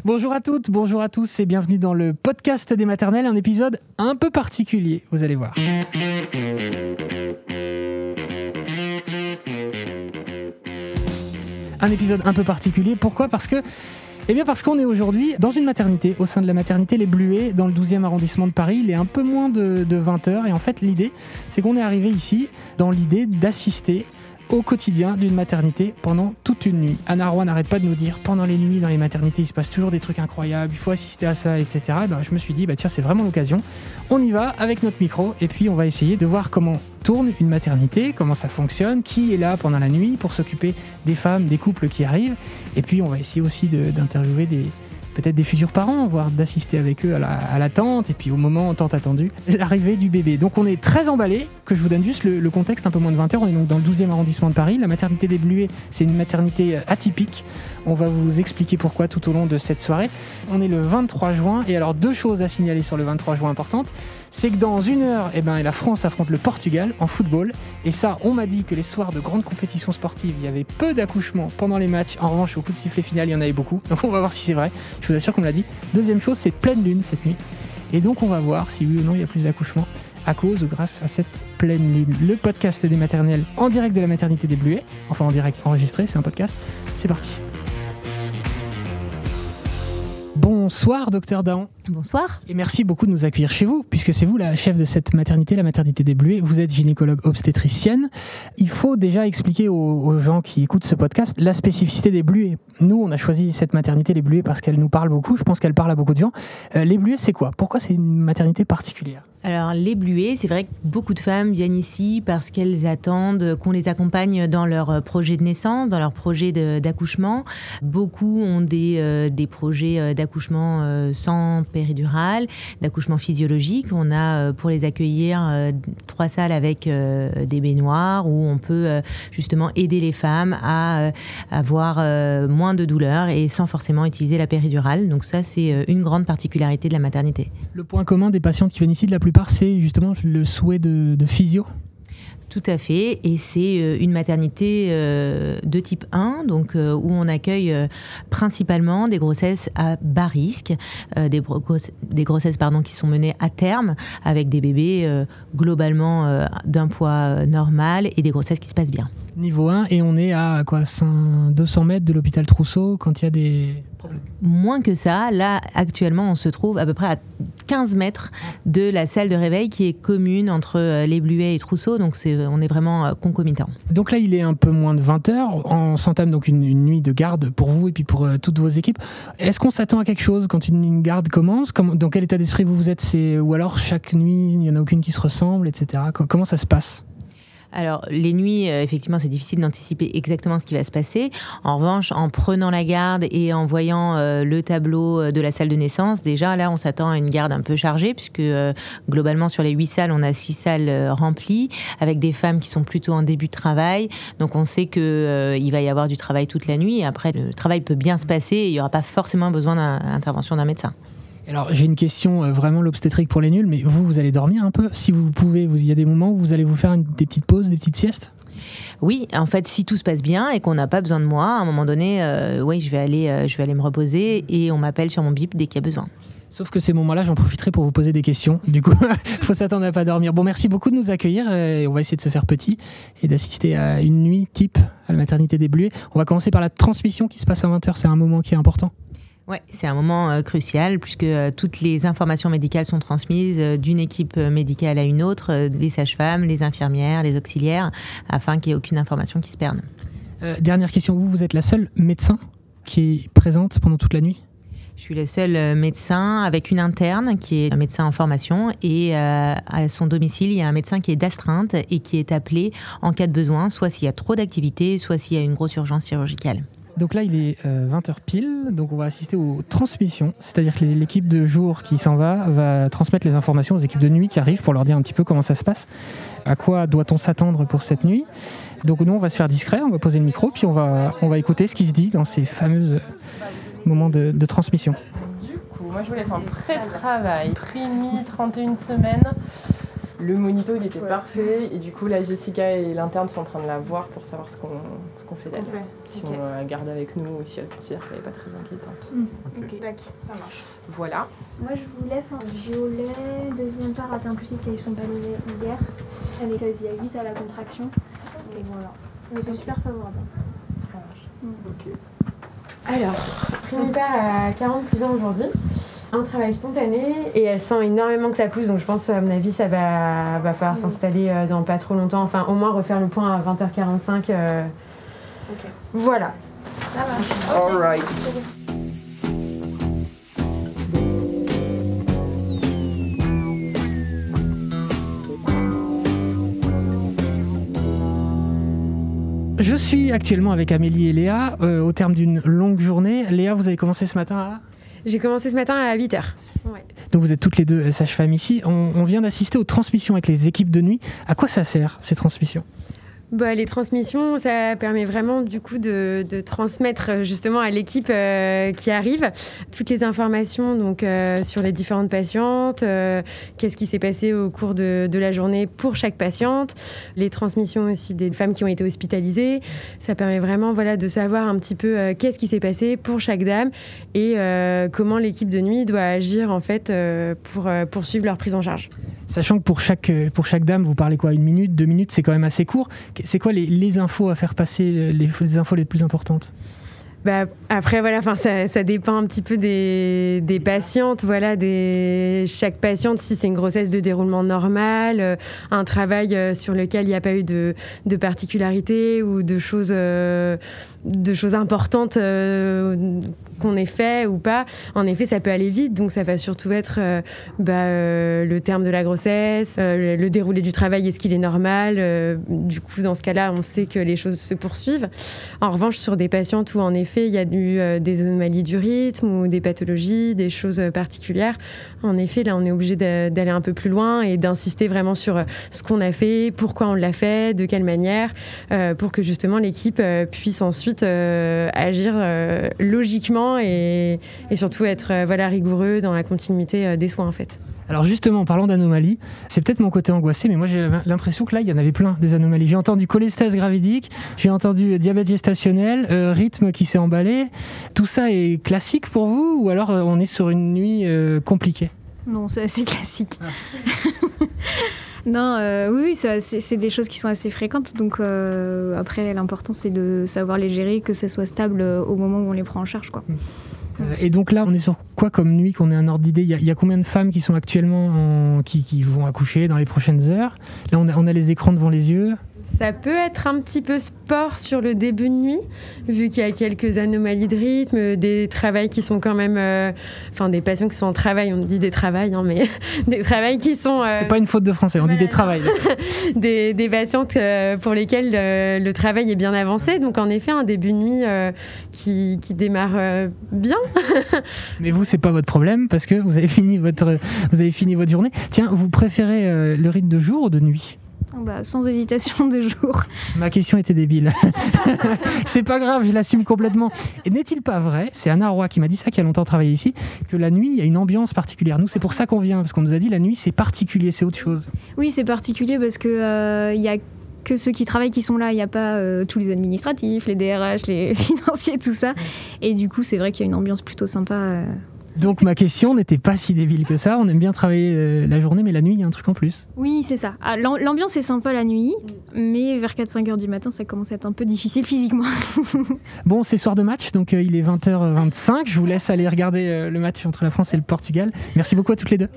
Bonjour à toutes, bonjour à tous et bienvenue dans le podcast des maternelles, un épisode un peu particulier, vous allez voir. Un épisode un peu particulier, pourquoi ? Parce qu'on est aujourd'hui dans une maternité, au sein de la maternité Les Bluets, dans le 12e arrondissement de Paris. Il est un peu moins de 20h et en fait l'idée, c'est qu'on est arrivé ici dans l'idée d'assister au quotidien d'une maternité pendant toute une nuit. Anna Roy n'arrête pas de nous dire, pendant les nuits dans les maternités, il se passe toujours des trucs incroyables, il faut assister à ça, etc. Et ben, je me suis dit, tiens, c'est vraiment l'occasion. On y va avec notre micro et puis on va essayer de voir comment tourne une maternité, comment ça fonctionne, qui est là pendant la nuit pour s'occuper des femmes, des couples qui arrivent. Et puis on va essayer aussi d'interviewer peut-être des futurs parents, voire d'assister avec eux à l'attente, et puis au moment tant attendu, l'arrivée du bébé. Donc on est très emballés, que je vous donne juste le contexte, un peu moins de 20h, on est donc dans le 12e arrondissement de Paris. La maternité des Bluets, c'est une maternité atypique. On va vous expliquer pourquoi tout au long de cette soirée. On est le 23 juin, et alors deux choses à signaler sur le 23 juin importantes, c'est que dans une heure, la France affronte le Portugal en football, et ça, on m'a dit que les soirs de grandes compétitions sportives, il y avait peu d'accouchements pendant les matchs. En revanche, au coup de sifflet final, il y en avait beaucoup, donc on va voir si c'est vrai. Je vous assure qu'on me l'a dit. Deuxième chose, c'est pleine lune cette nuit. Et donc on va voir si oui ou non il y a plus d'accouchements à cause ou grâce à cette pleine lune. Le podcast des maternelles en direct de la maternité des Bluets. Enfin en direct enregistré, c'est un podcast. C'est parti. Bonsoir docteur Dahan. Bonsoir. Et merci beaucoup de nous accueillir chez vous, puisque c'est vous la chef de cette maternité, la maternité des Bluets. Vous êtes gynécologue obstétricienne. Il faut déjà expliquer aux gens qui écoutent ce podcast la spécificité des Bluets. Nous, on a choisi cette maternité, les Bluets, parce qu'elle nous parle beaucoup. Je pense qu'elle parle à beaucoup de gens. Les Bluets, c'est quoi ? Pourquoi c'est une maternité particulière ? Alors, les Bluets, c'est vrai que beaucoup de femmes viennent ici parce qu'elles attendent qu'on les accompagne dans leur projet de naissance, dans leur projet d'accouchement. Beaucoup ont des projets d'accouchement sans péridurale, d'accouchement physiologique. On a pour les accueillir 3 salles avec des baignoires où on peut justement aider les femmes à avoir moins de douleur et sans forcément utiliser la péridurale. Donc ça, c'est une grande particularité de la maternité. Le point commun des patientes qui viennent ici, de la plupart, c'est justement le souhait de physio. Tout à fait, et c'est une maternité de type 1, donc où on accueille principalement des grossesses à bas risque, des grossesses qui sont menées à terme avec des bébés globalement d'un poids normal et des grossesses qui se passent bien. Niveau 1, et on est à 200 mètres de l'hôpital Trousseau quand il y a des problèmes. Moins que ça, là actuellement on se trouve à peu près à 15 mètres de la salle de réveil qui est commune entre les Bluets et Trousseau, donc on est vraiment concomitant. Donc là il est un peu moins de 20h, on s'entame donc une nuit de garde pour vous et puis pour toutes vos équipes. Est-ce qu'on s'attend à quelque chose quand une garde commence ? Dans quel état d'esprit vous êtes ? Ou alors chaque nuit il n'y en a aucune qui se ressemble, etc. Comment ça se passe ? Alors, les nuits, effectivement, c'est difficile d'anticiper exactement ce qui va se passer. En revanche, en prenant la garde et en voyant le tableau de la salle de naissance, déjà, là, on s'attend à une garde un peu chargée, puisque globalement, sur les 8 salles, on a 6 salles remplies, avec des femmes qui sont plutôt en début de travail. Donc, on sait qu'il va y avoir du travail toute la nuit. Et après, le travail peut bien se passer et il n'y aura pas forcément besoin de l'intervention d'un médecin. Alors j'ai une question vraiment l'obstétrique pour les nuls, mais vous allez dormir un peu ? Si vous pouvez, il y a des moments où vous allez vous faire des petites pauses, des petites siestes ? Oui, en fait, si tout se passe bien et qu'on n'a pas besoin de moi, à un moment donné, je vais aller me reposer et on m'appelle sur mon bip dès qu'il y a besoin. Sauf que ces moments-là, j'en profiterai pour vous poser des questions. Du coup, il faut s'attendre à pas dormir. Bon, merci beaucoup de nous accueillir et on va essayer de se faire petit et d'assister à une nuit type à la maternité des Bluets. On va commencer par la transmission qui se passe à 20h, c'est un moment qui est important. Oui, c'est un moment crucial puisque toutes les informations médicales sont transmises d'une équipe médicale à une autre, les sages-femmes, les infirmières, les auxiliaires, afin qu'il n'y ait aucune information qui se perde. Dernière question, vous êtes la seule médecin qui est présente pendant toute la nuit ? Je suis le seul médecin avec une interne qui est un médecin en formation et à son domicile, il y a un médecin qui est d'astreinte et qui est appelé en cas de besoin, soit s'il y a trop d'activité, soit s'il y a une grosse urgence chirurgicale. Donc là, il est 20h pile, donc on va assister aux transmissions, c'est-à-dire que l'équipe de jour qui s'en va transmettre les informations aux équipes de nuit qui arrivent pour leur dire un petit peu comment ça se passe, à quoi doit-on s'attendre pour cette nuit. Donc nous, on va se faire discret, on va poser le micro, puis on va écouter ce qui se dit dans ces fameux moments de transmission. Du coup, moi je vous laisse en pré-travail, pré-nuit, 31 semaines. Le monito, il était parfait. Et du coup, là, Jessica et l'interne sont en train de la voir pour savoir ce qu'on fait d'elle. Si on la garde avec nous ou si elle considère qu'elle n'est pas très inquiétante. Ok, ça marche. Voilà. Moi, je vous laisse en violet. Deuxième part, raté impulsif, qui sont pas donnés hier. Avec il y a 8 à la contraction. Et voilà. Ils sont super favorables. Ça marche. Ok. Alors, Prunipère a 40 plus 1 aujourd'hui. Un travail spontané et elle sent énormément que ça pousse, donc je pense à mon avis ça va falloir s'installer dans pas trop longtemps, enfin au moins refaire le point à 20h45. Voilà. Ça marche. All right. Je suis actuellement avec Amélie et Léa au terme d'une longue journée. Léa, vous avez commencé ce matin à... J'ai commencé ce matin à 8h. Ouais. Donc vous êtes toutes les deux sages-femmes ici. On vient d'assister aux transmissions avec les équipes de nuit. À quoi ça sert, ces transmissions ? Les transmissions, ça permet vraiment du coup de transmettre justement à l'équipe qui arrive toutes les informations donc, sur les différentes patientes, qu'est-ce qui s'est passé au cours de la journée pour chaque patiente, les transmissions aussi des femmes qui ont été hospitalisées. Ça permet vraiment de savoir un petit peu qu'est-ce qui s'est passé pour chaque dame et comment l'équipe de nuit doit agir en fait pour poursuivre leur prise en charge. Sachant que pour chaque dame, vous parlez quoi, 1 minute, 2 minutes, c'est quand même assez court. C'est quoi les infos à faire passer, les infos les plus importantes ? Après, ça dépend un petit peu des patientes. Chaque patiente, si c'est une grossesse de déroulement normal, un travail sur lequel il n'y a pas eu de particularité ou de choses importantes qu'on ait fait ou pas, en effet, ça peut aller vite. Donc, ça va surtout être le terme de la grossesse, le déroulé du travail, est-ce qu'il est normal ? Du coup, dans ce cas-là, on sait que les choses se poursuivent. En revanche, sur des patientes où, en effet, il y a eu des anomalies du rythme ou des pathologies, des choses particulières, en effet, là, on est obligé d'aller un peu plus loin et d'insister vraiment sur ce qu'on a fait, pourquoi on l'a fait, de quelle manière, pour que, justement, l'équipe puisse ensuite agir logiquement et surtout être rigoureux dans la continuité des soins en fait. Alors justement, en parlant d'anomalies, c'est peut-être mon côté angoissé, mais moi j'ai l'impression que là, il y en avait plein des anomalies. J'ai entendu cholestase gravidique, j'ai entendu diabète gestationnel, rythme qui s'est emballé. Tout ça est classique pour vous ou alors on est sur une nuit compliquée ? Non, c'est assez classique. Non, oui, c'est des choses qui sont assez fréquentes. Donc après, l'important, c'est de savoir les gérer, que ça soit stable au moment où on les prend en charge, quoi. Et donc là, on est sur quoi comme nuit, qu'on ait un ordre d'idée ? Il y a combien de femmes qui sont actuellement qui vont accoucher dans les prochaines heures ? Là, on a les écrans devant les yeux. Ça peut être un petit peu sport sur le début de nuit, vu qu'il y a quelques anomalies de rythme, des travails qui sont quand même... des patients qui sont en travail, on dit des travails, mais des travails qui sont... C'est pas une faute de français, on dit des travails. des patientes pour lesquelles le travail est bien avancé, donc en effet, un début de nuit qui démarre bien. Mais vous, c'est pas votre problème, parce que vous avez fini votre journée. Tiens, vous préférez le rythme de jour ou de nuit ? Sans hésitation, de jour. Ma question était débile. C'est pas grave, je l'assume complètement. Et n'est-il pas vrai, c'est Anna Roy qui m'a dit ça, qui a longtemps travaillé ici, que la nuit, il y a une ambiance particulière. Nous, c'est pour ça qu'on vient, parce qu'on nous a dit la nuit, c'est particulier, c'est autre chose. Oui, c'est particulier parce que y a que ceux qui travaillent qui sont là, il n'y a pas tous les administratifs, les DRH, les financiers, tout ça. Et du coup, c'est vrai qu'il y a une ambiance plutôt sympa. Donc ma question n'était pas si débile que ça. On aime bien travailler la journée, mais la nuit, il y a un truc en plus. Oui, c'est ça. L'ambiance est sympa la nuit, mais vers 4-5 heures du matin, ça commence à être un peu difficile physiquement. Bon, c'est soir de match, donc il est 20h25. Je vous laisse aller regarder le match entre la France et le Portugal. Merci beaucoup à toutes les deux.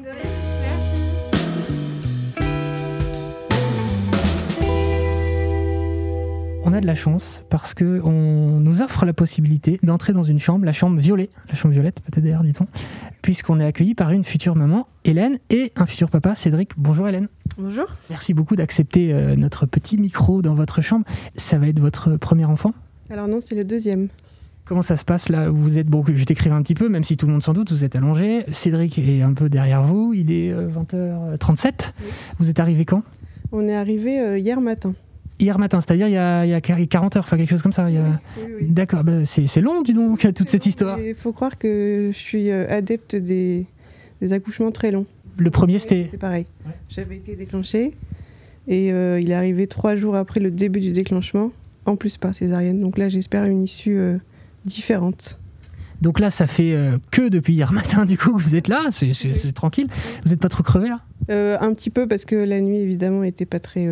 On a de la chance parce qu'on nous offre la possibilité d'entrer dans une chambre, la chambre violette peut-être d'ailleurs, dit-on, puisqu'on est accueilli par une future maman, Hélène, et un futur papa, Cédric. Bonjour Hélène. Bonjour. Merci beaucoup d'accepter notre petit micro dans votre chambre. Ça va être votre premier enfant ? Alors non, c'est le deuxième. Comment ça se passe là ? Vous êtes, je t'écrivais un petit peu, même si tout le monde s'en doute, vous êtes allongé. Cédric est un peu derrière vous, il est 20h37. Oui. Vous êtes arrivé quand ? On est arrivé hier matin. Hier matin, c'est-à-dire il y a 40 heures, enfin quelque chose comme ça. Oui. D'accord, c'est long, dis donc, toute cette histoire. Il faut croire que je suis adepte des accouchements très longs. Le premier, c'était... C'est pareil. Ouais. J'avais été déclenchée et il est arrivé 3 jours après le début du déclenchement, en plus par césarienne. Donc là, j'espère une issue différente. Donc là, ça fait que depuis hier matin, du coup, vous êtes là, c'est tranquille. Vous n'êtes pas trop crevé, là ? Un petit peu, parce que la nuit, évidemment, n'était pas très...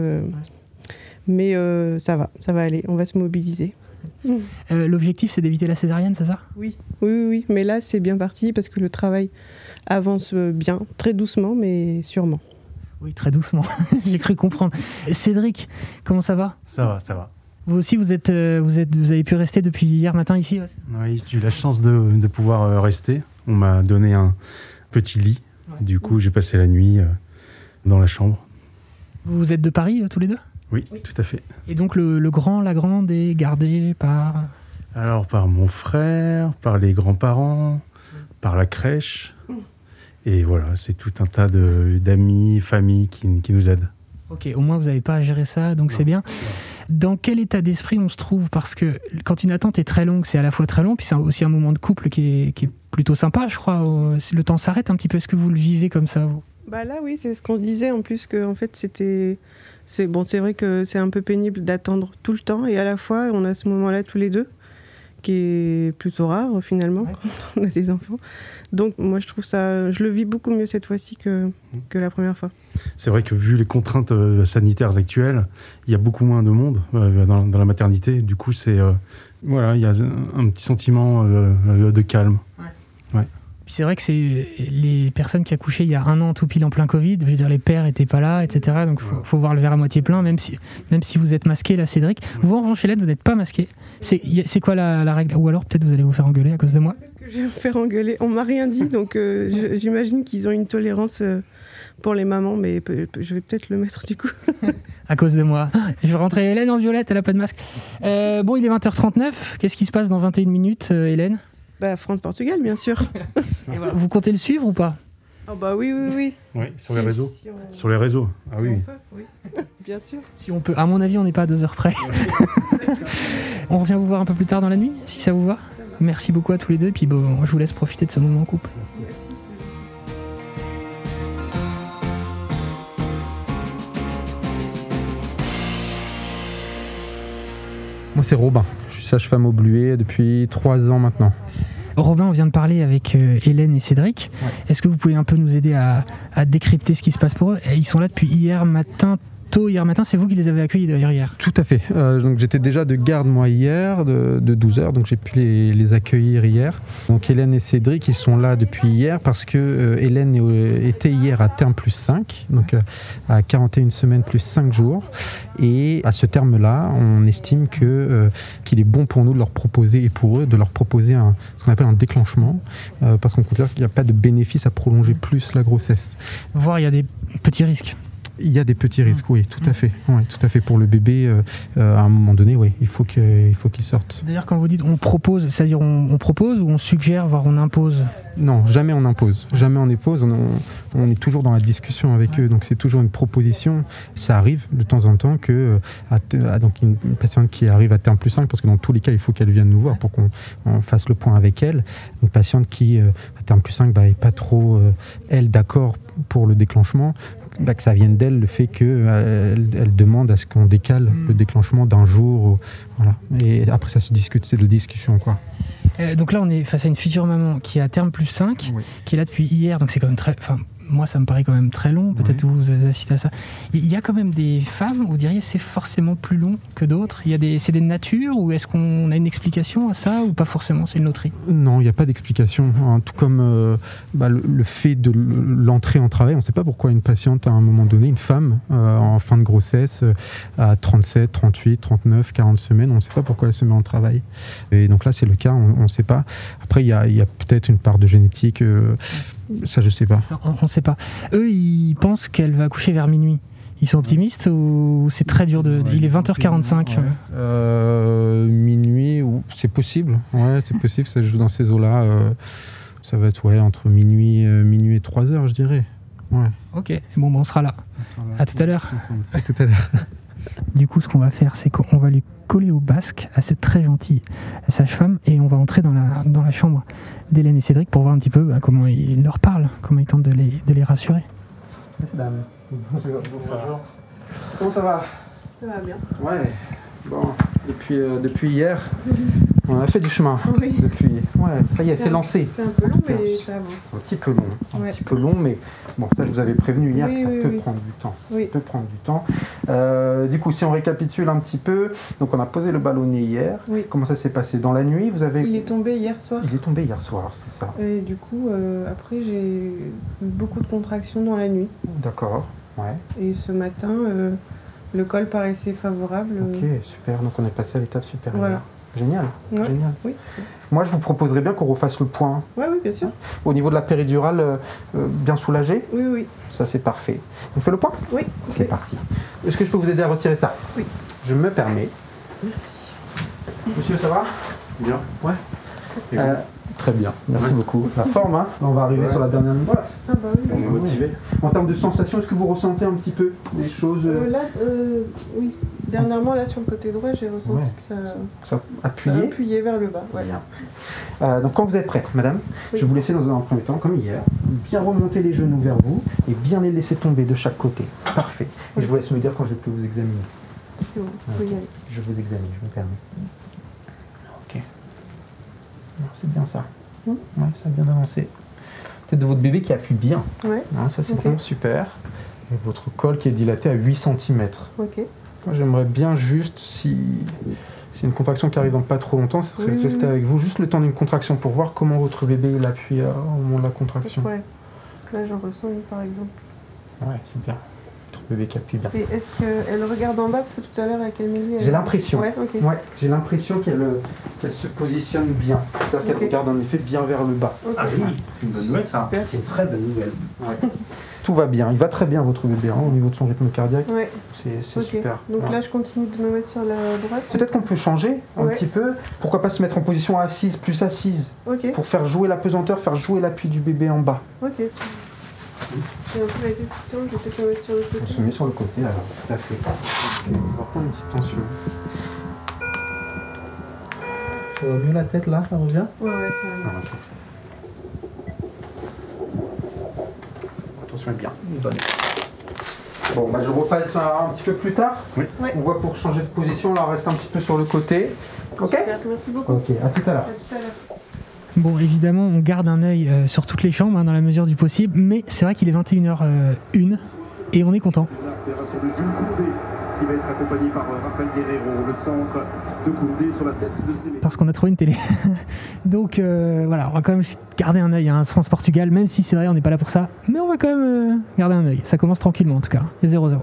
Mais ça va aller, on va se mobiliser. L'objectif, c'est d'éviter la césarienne, c'est ça ? Oui. Mais là, c'est bien parti, parce que le travail avance bien, très doucement, mais sûrement. Oui, très doucement, j'ai cru comprendre. Cédric, comment ça va ? Ça va. Vous aussi, vous avez pu rester depuis hier matin ici ? Oui, j'ai eu la chance de pouvoir rester. On m'a donné un petit lit. Ouais. Du coup, j'ai passé la nuit dans la chambre. Vous êtes de Paris, tous les deux ? Oui, tout à fait. Et donc, la grande est gardée par... Alors, par mon frère, par les grands-parents, par la crèche. Et voilà, c'est tout un tas d'amis, familles qui nous aident. Ok, au moins vous n'avez pas à gérer ça, donc c'est bien. Dans quel état d'esprit on se trouve ? Parce que quand une attente est très longue, c'est à la fois très long, puis c'est aussi un moment de couple qui est plutôt sympa, je crois. Le temps s'arrête un petit peu. Est-ce que vous le vivez comme ça, vous ? Bah là, oui, c'est ce qu'on se disait en plus, que en fait, c'est vrai que c'est un peu pénible d'attendre tout le temps, et à la fois, on a ce moment-là tous les deux, qui est plutôt rare finalement, quand on a des enfants. Donc moi je le vis beaucoup mieux cette fois-ci que la première fois. C'est vrai que vu les contraintes sanitaires actuelles, il y a beaucoup moins de monde dans la maternité. Du coup, il y a un petit sentiment de calme. Ouais. Puis c'est vrai que c'est les personnes qui accouchaient il y a 1 an tout pile en plein Covid, je veux dire les pères n'étaient pas là, etc. Donc faut voir le verre à moitié plein, même si vous êtes masqué là, Cédric. Vous en revanche, Hélène, vous n'êtes pas masqué. C'est quoi la règle ? Ou alors peut-être vous allez vous faire engueuler à cause de moi ? Peut-être que je vais me faire engueuler. On m'a rien dit, donc j'imagine qu'ils ont une tolérance pour les mamans, mais je vais peut-être le mettre du coup. À cause de moi. Je vais rentrer Hélène en violette, elle n'a pas de masque. Bon, il est 20h39. Qu'est-ce qui se passe dans 21 minutes, Hélène ? France-Portugal, bien sûr. Vous comptez le suivre ou pas ? Oh bah oui. Oui, sur les réseaux. Sur les réseaux, ah oui. Oui, bien sûr. Si on peut. À mon avis, on n'est pas à 2 heures près. On revient vous voir un peu plus tard dans la nuit, si ça vous va. Merci beaucoup à tous les deux, et puis je vous laisse profiter de ce moment en couple. Merci. Moi, c'est Robin. Je suis sage-femme au Bluet depuis 3 ans maintenant. Robin, on vient de parler avec Hélène et Cédric. Ouais. Est-ce que vous pouvez un peu nous aider à décrypter ce qui se passe pour eux ? Ils sont là depuis hier matin. Hier matin, c'est vous qui les avez accueillis d'ailleurs hier ? Tout à fait. Donc j'étais déjà de garde moi hier, de 12h, donc j'ai pu les accueillir hier. Donc Hélène et Cédric, ils sont là depuis hier parce que Hélène était hier à terme plus 5, donc à 41 semaines plus 5 jours. Et à ce terme-là, on estime qu'il est bon pour nous de leur proposer, et pour eux, de leur proposer ce qu'on appelle un déclenchement, parce qu'on considère qu'il n'y a pas de bénéfice à prolonger plus la grossesse. Voire il y a des petits risques. Il y a des petits risques, oui, tout à fait. Ouais, tout à fait. Pour le bébé, à un moment donné, oui, il faut qu'il sorte. D'ailleurs, quand vous dites on propose, c'est-à-dire on propose ou on suggère, voire on impose ? Non, jamais on impose. Jamais on impose. On est toujours dans la discussion avec eux. Donc c'est toujours une proposition. Ça arrive de temps en temps que donc une patiente qui arrive à terme plus 5, parce que dans tous les cas, il faut qu'elle vienne nous voir pour qu'on fasse le point avec elle. Une patiente qui, à terme plus 5, n'est pas trop, elle, d'accord pour le déclenchement. Que ça vienne d'elle, le fait qu'elle demande à ce qu'on décale le déclenchement d'un jour. Voilà. Et après, ça se discute, c'est de la discussion, quoi. Donc là, on est face à une future maman qui est à terme plus 5, oui, qui est là depuis hier, donc c'est quand même très... Moi, ça me paraît quand même très long. Peut-être vous assistez à ça. Il y a quand même des femmes, vous diriez, c'est forcément plus long que d'autres. C'est des natures, ou est-ce qu'on a une explication à ça, ou pas forcément, c'est une loterie ? Non, il n'y a pas d'explication. Hein. Tout comme le fait de l'entrée en travail. On ne sait pas pourquoi une patiente, à un moment donné, une femme en fin de grossesse, à 37, 38, 39, 40 semaines, on ne sait pas pourquoi elle se met en travail. Et donc là, c'est le cas, on ne sait pas. Après, il y a peut-être une part de génétique... Ça, je sais pas. On sait pas. Eux, ils pensent qu'elle va accoucher vers minuit. Ils sont optimistes ou c'est très dur de... Il est 20h45. Minuit, c'est possible. Ouais, c'est possible, ça joue dans ces eaux-là. Ça va être entre minuit et 3h, je dirais. Ouais. Ok, bon, on sera là. À tout à l'heure. À tout à l'heure. Du coup, ce qu'on va faire, c'est qu'on va lui collé au basque à cette très gentille sage-femme et on va entrer dans la chambre d'Hélène et Cédric pour voir un petit peu comment ils leur parlent, comment ils tentent de les rassurer. Mesdames, bonjour. Comment ça va? Ça va bien. Ouais. Bon, depuis hier, on a fait du chemin. Oui. Ça y est, c'est lancé. C'est un peu long, mais ça avance. Un petit peu long, mais bon, ça je vous avais prévenu hier que ça peut prendre du temps. Oui. Ça peut prendre du temps. Du coup, si on récapitule un petit peu, donc on a posé le ballonnet hier. Oui. Comment ça s'est passé dans la nuit? Il est tombé hier soir. Il est tombé hier soir, c'est ça. Et du coup, après, j'ai eu beaucoup de contractions dans la nuit. D'accord, ouais. Et ce matin, le col paraissait favorable. Ok, super. Donc on est passé à l'étape supérieure. Voilà. Génial. Ouais. Génial. Oui, Moi, je vous proposerais bien qu'on refasse le point. oui, bien sûr. Au niveau de la péridurale, bien soulagé? Oui. Ça, c'est parfait. On fait le point? Oui. C'est parti. Est-ce que je peux vous aider à retirer ça? Oui. Je me permets. Merci. Monsieur, ça va? Bien. Ouais. Très bien, merci beaucoup. La forme, hein? On va arriver sur la dernière ligne droite. Ah bah oui. On est motivé. En termes de sensations, est-ce que vous ressentez un petit peu des choses Là, oui. Dernièrement, là, sur le côté droit, j'ai ressenti que ça appuyait vers le bas. Ouais. Bien. Donc quand vous êtes prête, madame, je vais vous laisser dans un premier temps, comme hier, bien remonter les genoux vers vous et bien les laisser tomber de chaque côté. Parfait. Et je vous laisse me dire quand je peux vous examiner. C'est bon, vous pouvez y aller. Je vous examine, je me permets. Ok. Non, c'est bien ça. Ouais, ça a bien avancé. Tête de votre bébé qui appuie bien. Ouais. Hein, ça, c'est vraiment super. Et votre col qui est dilaté à 8 cm. Ok. Moi, j'aimerais bien juste, si c'est une contraction qui arrive dans pas trop longtemps, ce serait rester avec vous juste le temps d'une contraction pour voir comment votre bébé il appuie au moment de la contraction. Ouais. Là, j'en ressens une, par exemple. Ouais, c'est bien. Votre bébé qui appuie bien. Et est-ce qu'elle regarde en bas? Parce que tout à l'heure, avec Amélie... J'ai l'impression. Ouais, ok. Ouais, j'ai l'impression qu'elle se positionne bien. C'est-à-dire qu'elle regarde en effet bien vers le bas. Okay. Ah oui, c'est une bonne nouvelle ça. C'est une très bonne nouvelle. Ouais. Tout va bien. Il va très bien, votre bébé, hein, au niveau de son rythme cardiaque. Ouais. C'est Ok. super. Donc là, je continue de me mettre sur la droite. Peut-être qu'on peut changer un petit peu. Pourquoi pas se mettre en position assise plus assise Ok. pour faire jouer la pesanteur, faire jouer l'appui du bébé en bas. Ok. Et un peu la question, je vais peut-être me mettre sur le côté. On se met sur le côté alors, tout à fait. Okay. On va prendre une petite tension. Ça va mieux la tête là, ça revient? Ouais, ça va. Ah, ok. Attention est bien, bonne. Bon, bah je repasse un petit peu plus tard. Oui. Ouais. On voit pour changer de position, là on reste un petit peu sur le côté. Ok? Super, merci beaucoup. Ok, à tout à l'heure. À tout à l'heure. Bon, évidemment, on garde un œil sur toutes les chambres dans la mesure du possible, mais c'est vrai qu'il est 21h01 et on est content. L'accélération de Jules Koundé qui va être accompagné par Raphaël Guerrero, le centre de Koundé sur la tête de Sémé. Parce qu'on a trouvé une télé. Donc voilà, on va quand même garder un œil à France-Portugal, même si c'est vrai, on n'est pas là pour ça, mais on va quand même garder un œil. Ça commence tranquillement en tout cas, et 0-0.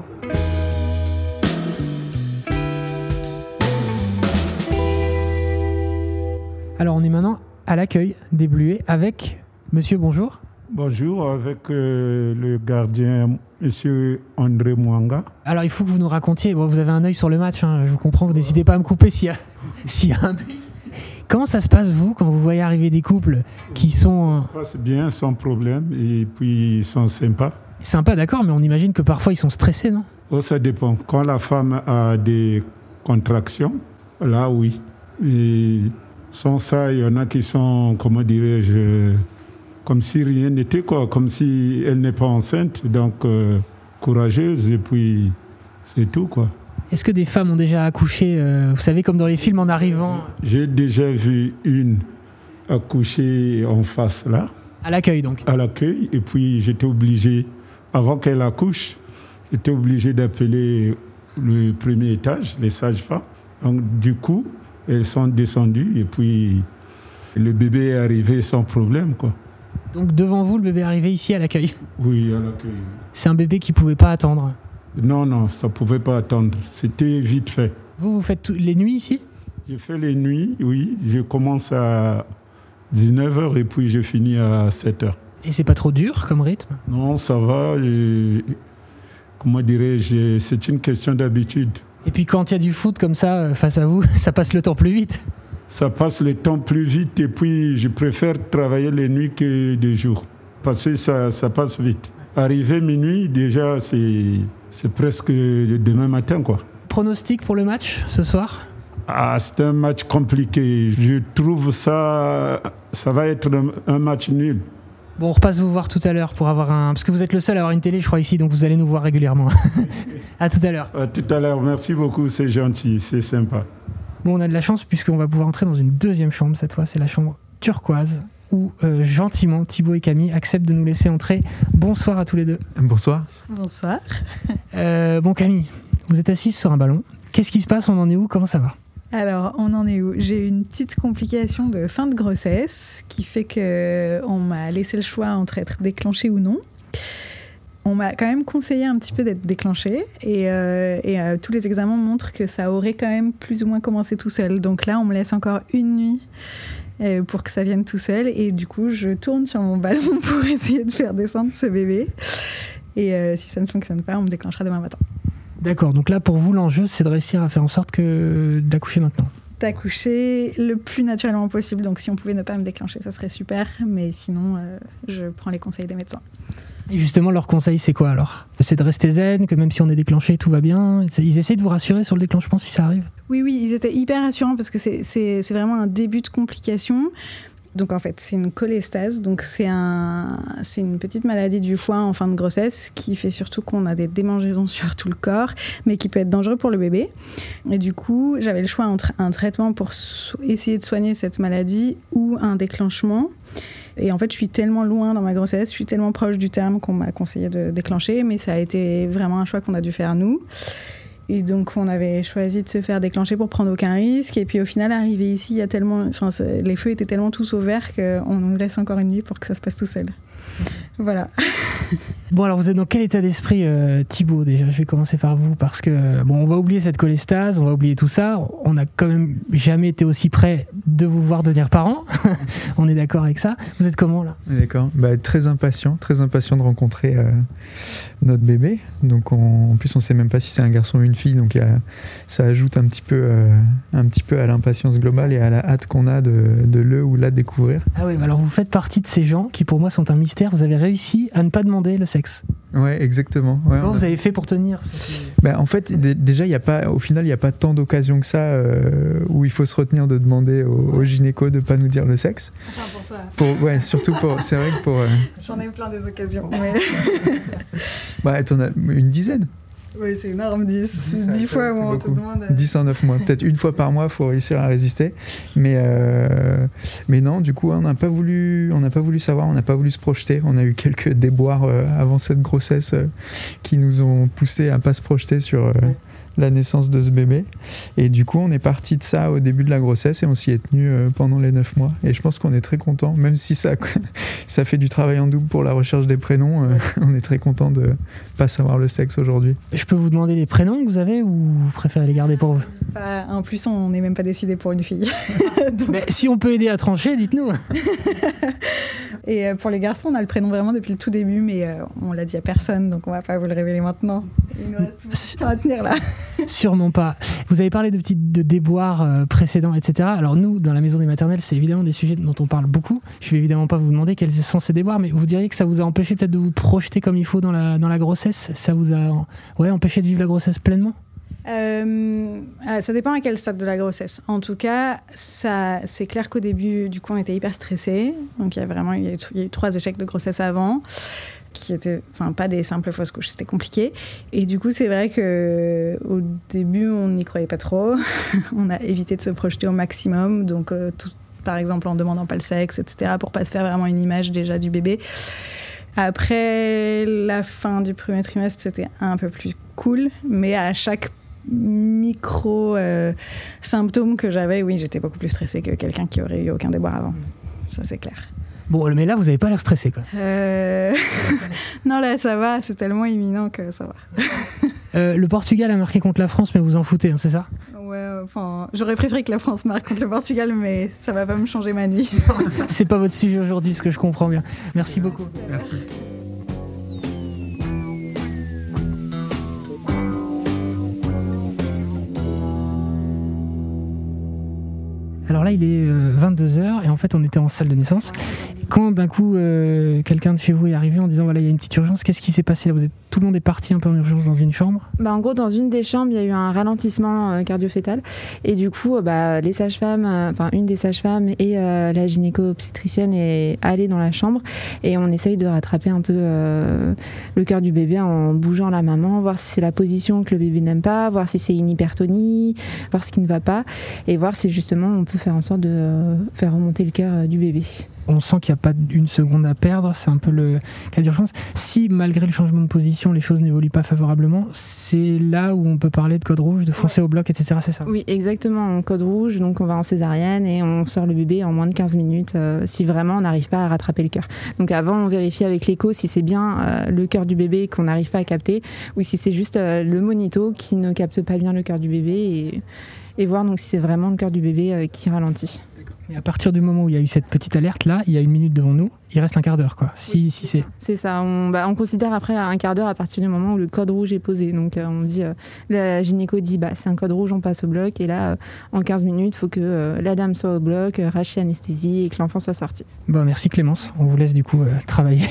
Alors on est maintenant à l'accueil des Bluets avec Monsieur Bonjour. Bonjour, avec le gardien Monsieur André Mwanga. Alors il faut que vous nous racontiez, bon, vous avez un œil sur le match, hein, je vous comprends, vous n'hésitez pas à me couper s'il y a un but. Comment ça se passe vous quand vous voyez arriver des couples qui sont... Ça se passe bien, sans problème, et puis ils sont sympas. Sympa, d'accord, mais on imagine que parfois ils sont stressés, non? Oh, ça dépend. Quand la femme a des contractions, là oui. Et sans ça, il y en a qui sont, comment dirais-je, comme si rien n'était, quoi, comme si elle n'est pas enceinte, donc courageuse, et puis c'est tout, quoi. Est-ce que des femmes ont déjà accouché, vous savez, comme dans les films en arrivant? J'ai déjà vu une accoucher en face, là. À l'accueil, donc? À l'accueil, et puis j'étais obligé, avant qu'elle accouche, j'étais obligé d'appeler le premier étage, les sages-femmes. Donc du coup, elles sont descendues, et puis le bébé est arrivé sans problème, quoi. Donc devant vous, le bébé est arrivé ici à l'accueil? Oui, à l'accueil. C'est un bébé qui ne pouvait pas attendre? Non, ça ne pouvait pas attendre. C'était vite fait. Vous faites les nuits ici? Je fais les nuits, oui. Je commence à 19h et puis je finis à 7h. Et c'est pas trop dur comme rythme? Non, ça va. Comment dirais-je? C'est une question d'habitude. Et puis quand il y a du foot comme ça face à vous, ça passe le temps plus vite? Ça passe le temps plus vite et puis je préfère travailler les nuits que les jours. Parce que ça passe vite. Arrivé minuit, déjà, c'est presque demain matin, quoi. Pronostic pour le match ce soir? c'est un match compliqué. Je trouve ça va être un match nul. Bon, on repasse vous voir tout à l'heure pour avoir parce que vous êtes le seul à avoir une télé, je crois, ici, donc vous allez nous voir régulièrement. À tout à l'heure. À tout à l'heure, merci beaucoup, c'est gentil, c'est sympa. Bon, on a de la chance puisqu'on va pouvoir entrer dans une deuxième chambre. Cette fois, c'est la chambre turquoise où gentiment Thibaut et Camille acceptent de nous laisser entrer. Bonsoir à tous les deux. Bonsoir. Bonsoir. Bon, Camille, vous êtes assise sur un ballon. Qu'est-ce qui se passe? On en est où? Comment ça va? Alors, on en est où? J'ai eu une petite complication de fin de grossesse qui fait qu'on m'a laissé le choix entre être déclenchée ou non. On m'a quand même conseillé un petit peu d'être déclenchée et tous les examens montrent que ça aurait quand même plus ou moins commencé tout seul. Donc là, on me laisse encore une nuit pour que ça vienne tout seul et du coup, je tourne sur mon ballon pour essayer de faire descendre ce bébé. Et si ça ne fonctionne pas, on me déclenchera demain matin. D'accord, donc là pour vous l'enjeu c'est de réussir à faire en sorte d'accoucher maintenant. D'accoucher le plus naturellement possible, donc si on pouvait ne pas me déclencher ça serait super, mais sinon je prends les conseils des médecins. Et justement leur conseil c'est quoi alors? C'est de rester zen, que même si on est déclenché tout va bien, ils essayent de vous rassurer sur le déclenchement si ça arrive? Oui, ils étaient hyper rassurants parce que c'est vraiment un début de complication. Donc en fait, c'est une cholestase, donc c'est une petite maladie du foie en fin de grossesse qui fait surtout qu'on a des démangeaisons sur tout le corps, mais qui peut être dangereux pour le bébé. Et du coup, j'avais le choix entre un traitement pour essayer de soigner cette maladie ou un déclenchement. Et en fait, je suis tellement loin dans ma grossesse, je suis tellement proche du terme qu'on m'a conseillé de déclencher, mais ça a été vraiment un choix qu'on a dû faire nous. Et donc, on avait choisi de se faire déclencher pour prendre aucun risque. Et puis, au final, arrivé ici, il y a tellement, les feux étaient tellement tous au vert qu'on nous laisse encore une nuit pour que ça se passe tout seul. Voilà. Bon, alors, vous êtes dans quel état d'esprit, Thibaut, déjà? Je vais commencer par vous, parce que, bon, on va oublier cette cholestase, on va oublier tout ça. On n'a quand même jamais été aussi près de vous voir devenir parents. On est d'accord avec ça. Vous êtes comment, là? D'accord. Très impatient de rencontrer notre bébé. Donc, en plus, on ne sait même pas si c'est un garçon ou une fille. Donc, ça ajoute un petit peu à l'impatience globale et à la hâte qu'on a de le ou la découvrir. Ah oui, alors vous faites partie de ces gens qui, pour moi, sont un mystère. Vous avez réussi à ne pas demander le sexe. Ouais, exactement. Ouais, comment vous avez fait pour tenir? En fait, déjà, au final, il n'y a pas tant d'occasions que ça où il faut se retenir de demander au gynéco de ne pas nous dire le sexe. Enfin, pour toi. Surtout pour... C'est vrai que pour... J'en ai plein des occasions. T'en as une dizaine. Oui, c'est énorme, 10 fois où on te demande... 10 en 9 mois, peut-être une fois par mois, il faut réussir à résister. Mais non, du coup, on n'a pas voulu savoir, on n'a pas voulu se projeter. On a eu quelques déboires avant cette grossesse qui nous ont poussé à ne pas se projeter sur la naissance de ce bébé. Et du coup, on est parti de ça au début de la grossesse et on s'y est tenu pendant les 9 mois. Et je pense qu'on est très content, même si ça fait du travail en double pour la recherche des prénoms, on est très content de pas savoir le sexe aujourd'hui. Je peux vous demander les prénoms que vous avez ou vous préférez les garder pour vous? En plus, on n'est même pas décidé pour une fille. Donc... Mais si on peut aider à trancher, dites-nous. Et pour les garçons, on a le prénom vraiment depuis le tout début, mais on l'a dit à personne, donc on va pas vous le révéler maintenant. Il nous reste plus de temps à tenir là. Sûrement pas. Vous avez parlé de déboires précédents, etc. Alors nous, dans la maison des maternelles, c'est évidemment des sujets dont on parle beaucoup. Je vais évidemment pas vous demander quels sont ces déboires, mais vous diriez que ça vous a empêché peut-être de vous projeter comme il faut dans la grossesse? Ça vous a empêché de vivre la grossesse pleinement? Ça dépend à quel stade de la grossesse. En tout cas, c'est clair qu'au début, du coup, on était hyper stressés. Donc il y a eu 3 échecs de grossesse avant, qui étaient pas des simples fausses couches, c'était compliqué. Et du coup, c'est vrai qu'au début, on n'y croyait pas trop. On a évité de se projeter au maximum. Donc, par exemple, en demandant pas le sexe, etc., pour pas se faire vraiment une image déjà du bébé. Après la fin du premier trimestre, c'était un peu plus cool, mais à chaque micro symptôme que j'avais, oui, j'étais beaucoup plus stressée que quelqu'un qui aurait eu aucun déboire avant. Ça, c'est clair. Bon, mais là, vous n'avez pas l'air stressé, quoi. Non, là, ça va. C'est tellement imminent que ça va. Le Portugal a marqué contre la France, mais vous en foutez, hein, c'est ça? Ouais, j'aurais préféré que la France marque contre le Portugal, mais ça va pas me changer ma nuit. C'est pas votre sujet aujourd'hui, ce que je comprends bien. Merci beaucoup. Merci. Alors là, il est 22h et en fait, on était en salle de naissance. Quand d'un coup quelqu'un de chez vous est arrivé en disant voilà il y a une petite urgence, qu'est-ce qui s'est passé là? Tout le monde est parti un peu en urgence dans une chambre? En gros, dans une des chambres, il y a eu un ralentissement cardio-fœtal. Et du coup, les sages-femmes, une des sages-femmes et la gynéco-obstétricienne est allée dans la chambre. Et on essaye de rattraper un peu le cœur du bébé en bougeant la maman, voir si c'est la position que le bébé n'aime pas, voir si c'est une hypertonie, voir ce qui ne va pas. Et voir si justement on peut faire en sorte de faire remonter le cœur du bébé. On sent qu'il n'y a pas une seconde à perdre, c'est un peu le cas d'urgence. Si malgré le changement de position, les choses n'évoluent pas favorablement, c'est là où on peut parler de code rouge, de foncer au bloc, etc. C'est ça? Oui, exactement, en code rouge, donc on va en césarienne et on sort le bébé en moins de 15 minutes si vraiment on n'arrive pas à rattraper le cœur. Donc avant, on vérifie avec l'écho si c'est bien le cœur du bébé qu'on n'arrive pas à capter ou si c'est juste le monito qui ne capte pas bien le cœur du bébé et voir donc si c'est vraiment le cœur du bébé qui ralentit. Et à partir du moment où il y a eu cette petite alerte là, il y a 1 minute devant nous, il reste un quart d'heure quoi. Si c'est. C'est ça, on considère après un quart d'heure à partir du moment où le code rouge est posé. Donc on dit, la gynéco dit c'est un code rouge, on passe au bloc et là en 15 minutes, il faut que la dame soit au bloc, rachie anesthésie et que l'enfant soit sorti. Bon, merci Clémence, on vous laisse du coup travailler.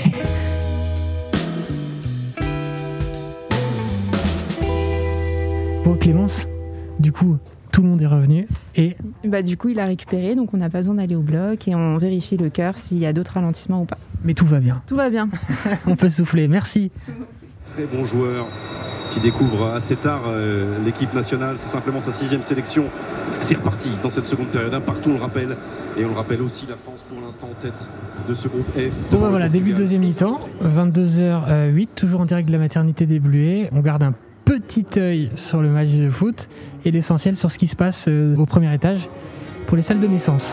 Bon Clémence, du coup tout le monde est revenu et... du coup il a récupéré, donc on n'a pas besoin d'aller au bloc et on vérifie le cœur s'il y a d'autres ralentissements ou pas. Mais tout va bien. Tout va bien. On peut souffler, merci. Très bon joueur qui découvre assez tard l'équipe nationale, c'est simplement sa 6e sélection. C'est reparti dans cette seconde période, un partout on le rappelle, et on le rappelle aussi, la France pour l'instant en tête de ce groupe F. Bon voilà, début de deuxième mi-temps, 22h08, toujours en direct de la maternité des Bluets, on garde un petit œil sur le match de foot et l'essentiel sur ce qui se passe au premier étage pour les salles de naissance.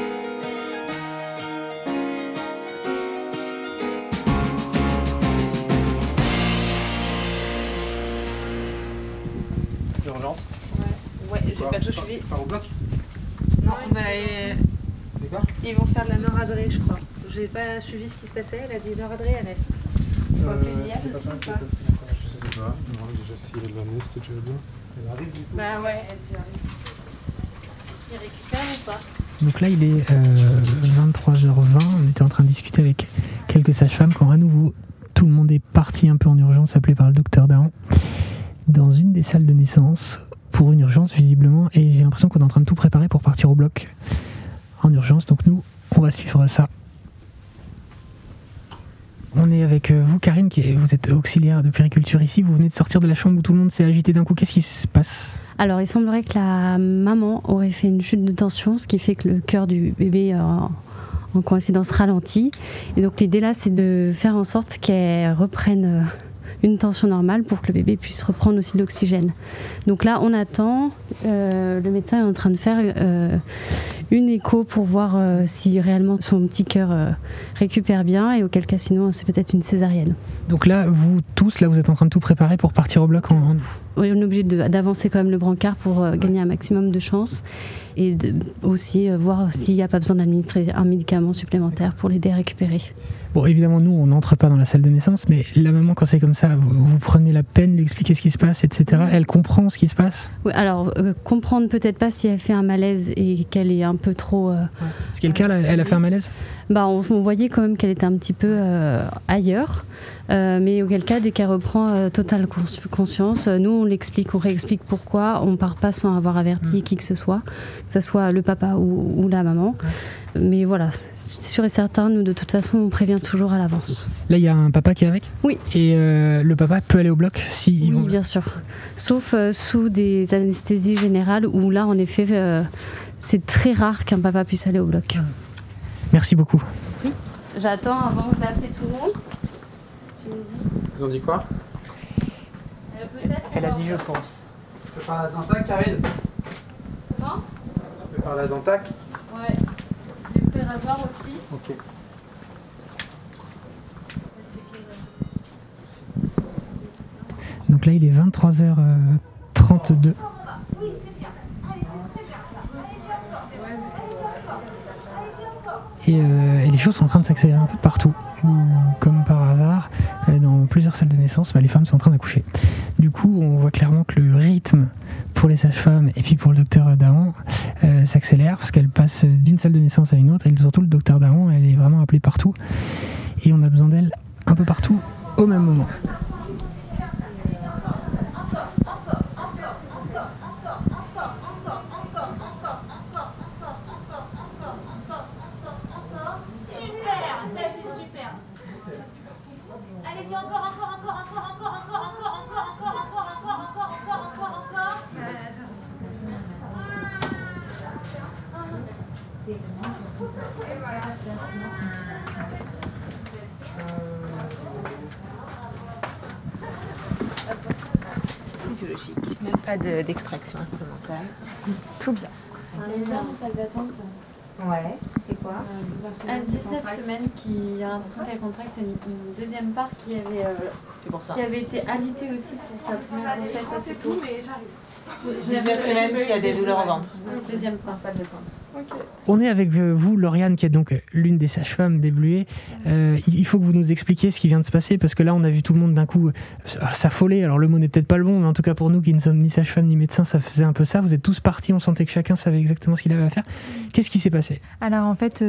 Urgence. Ouais, j'ai pas tout suivi. Par au bloc? Non, D'accord. Ils vont faire de la noradrée, je crois. J'ai pas suivi ce qui se passait, elle a dit noradrée à l'est. Faut appeler Liane aussi ou pas? Je sais pas, déjà si elle va naître, c'était déjà bien. Elle arrive du coup? Bah ouais, elle dit arrive. Il récupère ou pas? Donc là il est 23h20, on était en train de discuter avec quelques sages-femmes quand à nouveau tout le monde est parti un peu en urgence, appelé par le docteur Dahan, dans une des salles de naissance pour une urgence visiblement, et j'ai l'impression qu'on est en train de tout préparer pour partir au bloc en urgence, donc nous on va suivre ça. On est avec vous Karine, vous êtes auxiliaire de puériculture ici, vous venez de sortir de la chambre où tout le monde s'est agité d'un coup, qu'est-ce qui se passe? Alors il semblerait que la maman aurait fait une chute de tension, ce qui fait que le cœur du bébé en coïncidence ralentit, et donc l'idée là c'est de faire en sorte qu'elle reprenne une tension normale pour que le bébé puisse reprendre aussi de l'oxygène. Donc là on attend, le médecin est en train de faire une écho pour voir si réellement son petit cœur récupère bien, et auquel cas sinon c'est peut-être une césarienne. Donc là vous tous, là vous êtes en train de tout préparer pour partir au bloc en... Oui, on est obligé d'avancer quand même le brancard pour gagner un maximum de chance, et aussi voir s'il n'y a pas besoin d'administrer un médicament supplémentaire pour l'aider à récupérer. Bon, évidemment, nous, on n'entre pas dans la salle de naissance, mais la maman, quand c'est comme ça, vous prenez la peine de lui expliquer ce qui se passe, etc. Elle comprend ce qui se passe? Oui, alors, comprendre peut-être pas si elle fait un malaise et qu'elle est un peu trop... C'est quel cas, là, elle a fait un malaise? On voyait quand même qu'elle était un petit peu ailleurs, mais auquel cas, dès qu'elle reprend totale conscience, nous, on l'explique, on réexplique pourquoi, on part pas sans avoir averti qui que ce soit le papa ou la maman. Mais voilà, c'est sûr et certain, nous de toute façon on prévient toujours à l'avance. Là il y a un papa qui est avec? Oui. Et le papa peut aller au bloc si... Oui, bien sûr. Sauf sous des anesthésies générales où là en effet c'est très rare qu'un papa puisse aller au bloc. Merci beaucoup. Oui. J'attends avant d'appeler tout le monde. Tu me dis. Ils ont dit quoi? Elle a dit je pense. Tu peux faire la Zantac, Karine? Comment? Tu peux faire la Zantac? Ouais. J'ai pris le rasoir aussi. Ok. Donc là il est 23h32. Et les choses sont en train de s'accélérer un peu partout. Comme par hasard, dans plusieurs salles de naissance, les femmes sont en train d'accoucher. Du coup, on voit clairement que le rythme pour les sages-femmes et puis pour le docteur Dahan s'accélère parce qu'elle passe d'une salle de naissance à une autre et surtout le docteur Dahan, elle est vraiment appelée partout et on a besoin d'elle un peu partout au même moment. Physiologique, même pas d'extraction instrumentale. Tout bien. Il y a une salle d'attente. Ouais, c'est quoi À 19 semaines, qui a l'impression qu'elle contracte, c'est une deuxième part qui avait été alitée aussi pour sa première grossesse assez tôt. 19 semaines qui a des douleurs au ventre. Deuxième part, salle d'attente. On est avec vous, Lauriane, qui est donc l'une des sages-femmes des Bluets. Il faut que vous nous expliquiez ce qui vient de se passer, parce que là, on a vu tout le monde d'un coup s'affoler. Alors, le mot n'est peut-être pas le bon, mais en tout cas, pour nous qui ne sommes ni sages-femmes ni médecins, ça faisait un peu ça. Vous êtes tous partis, on sentait que chacun savait exactement ce qu'il avait à faire. Qu'est-ce qui s'est passé ? Alors, en fait,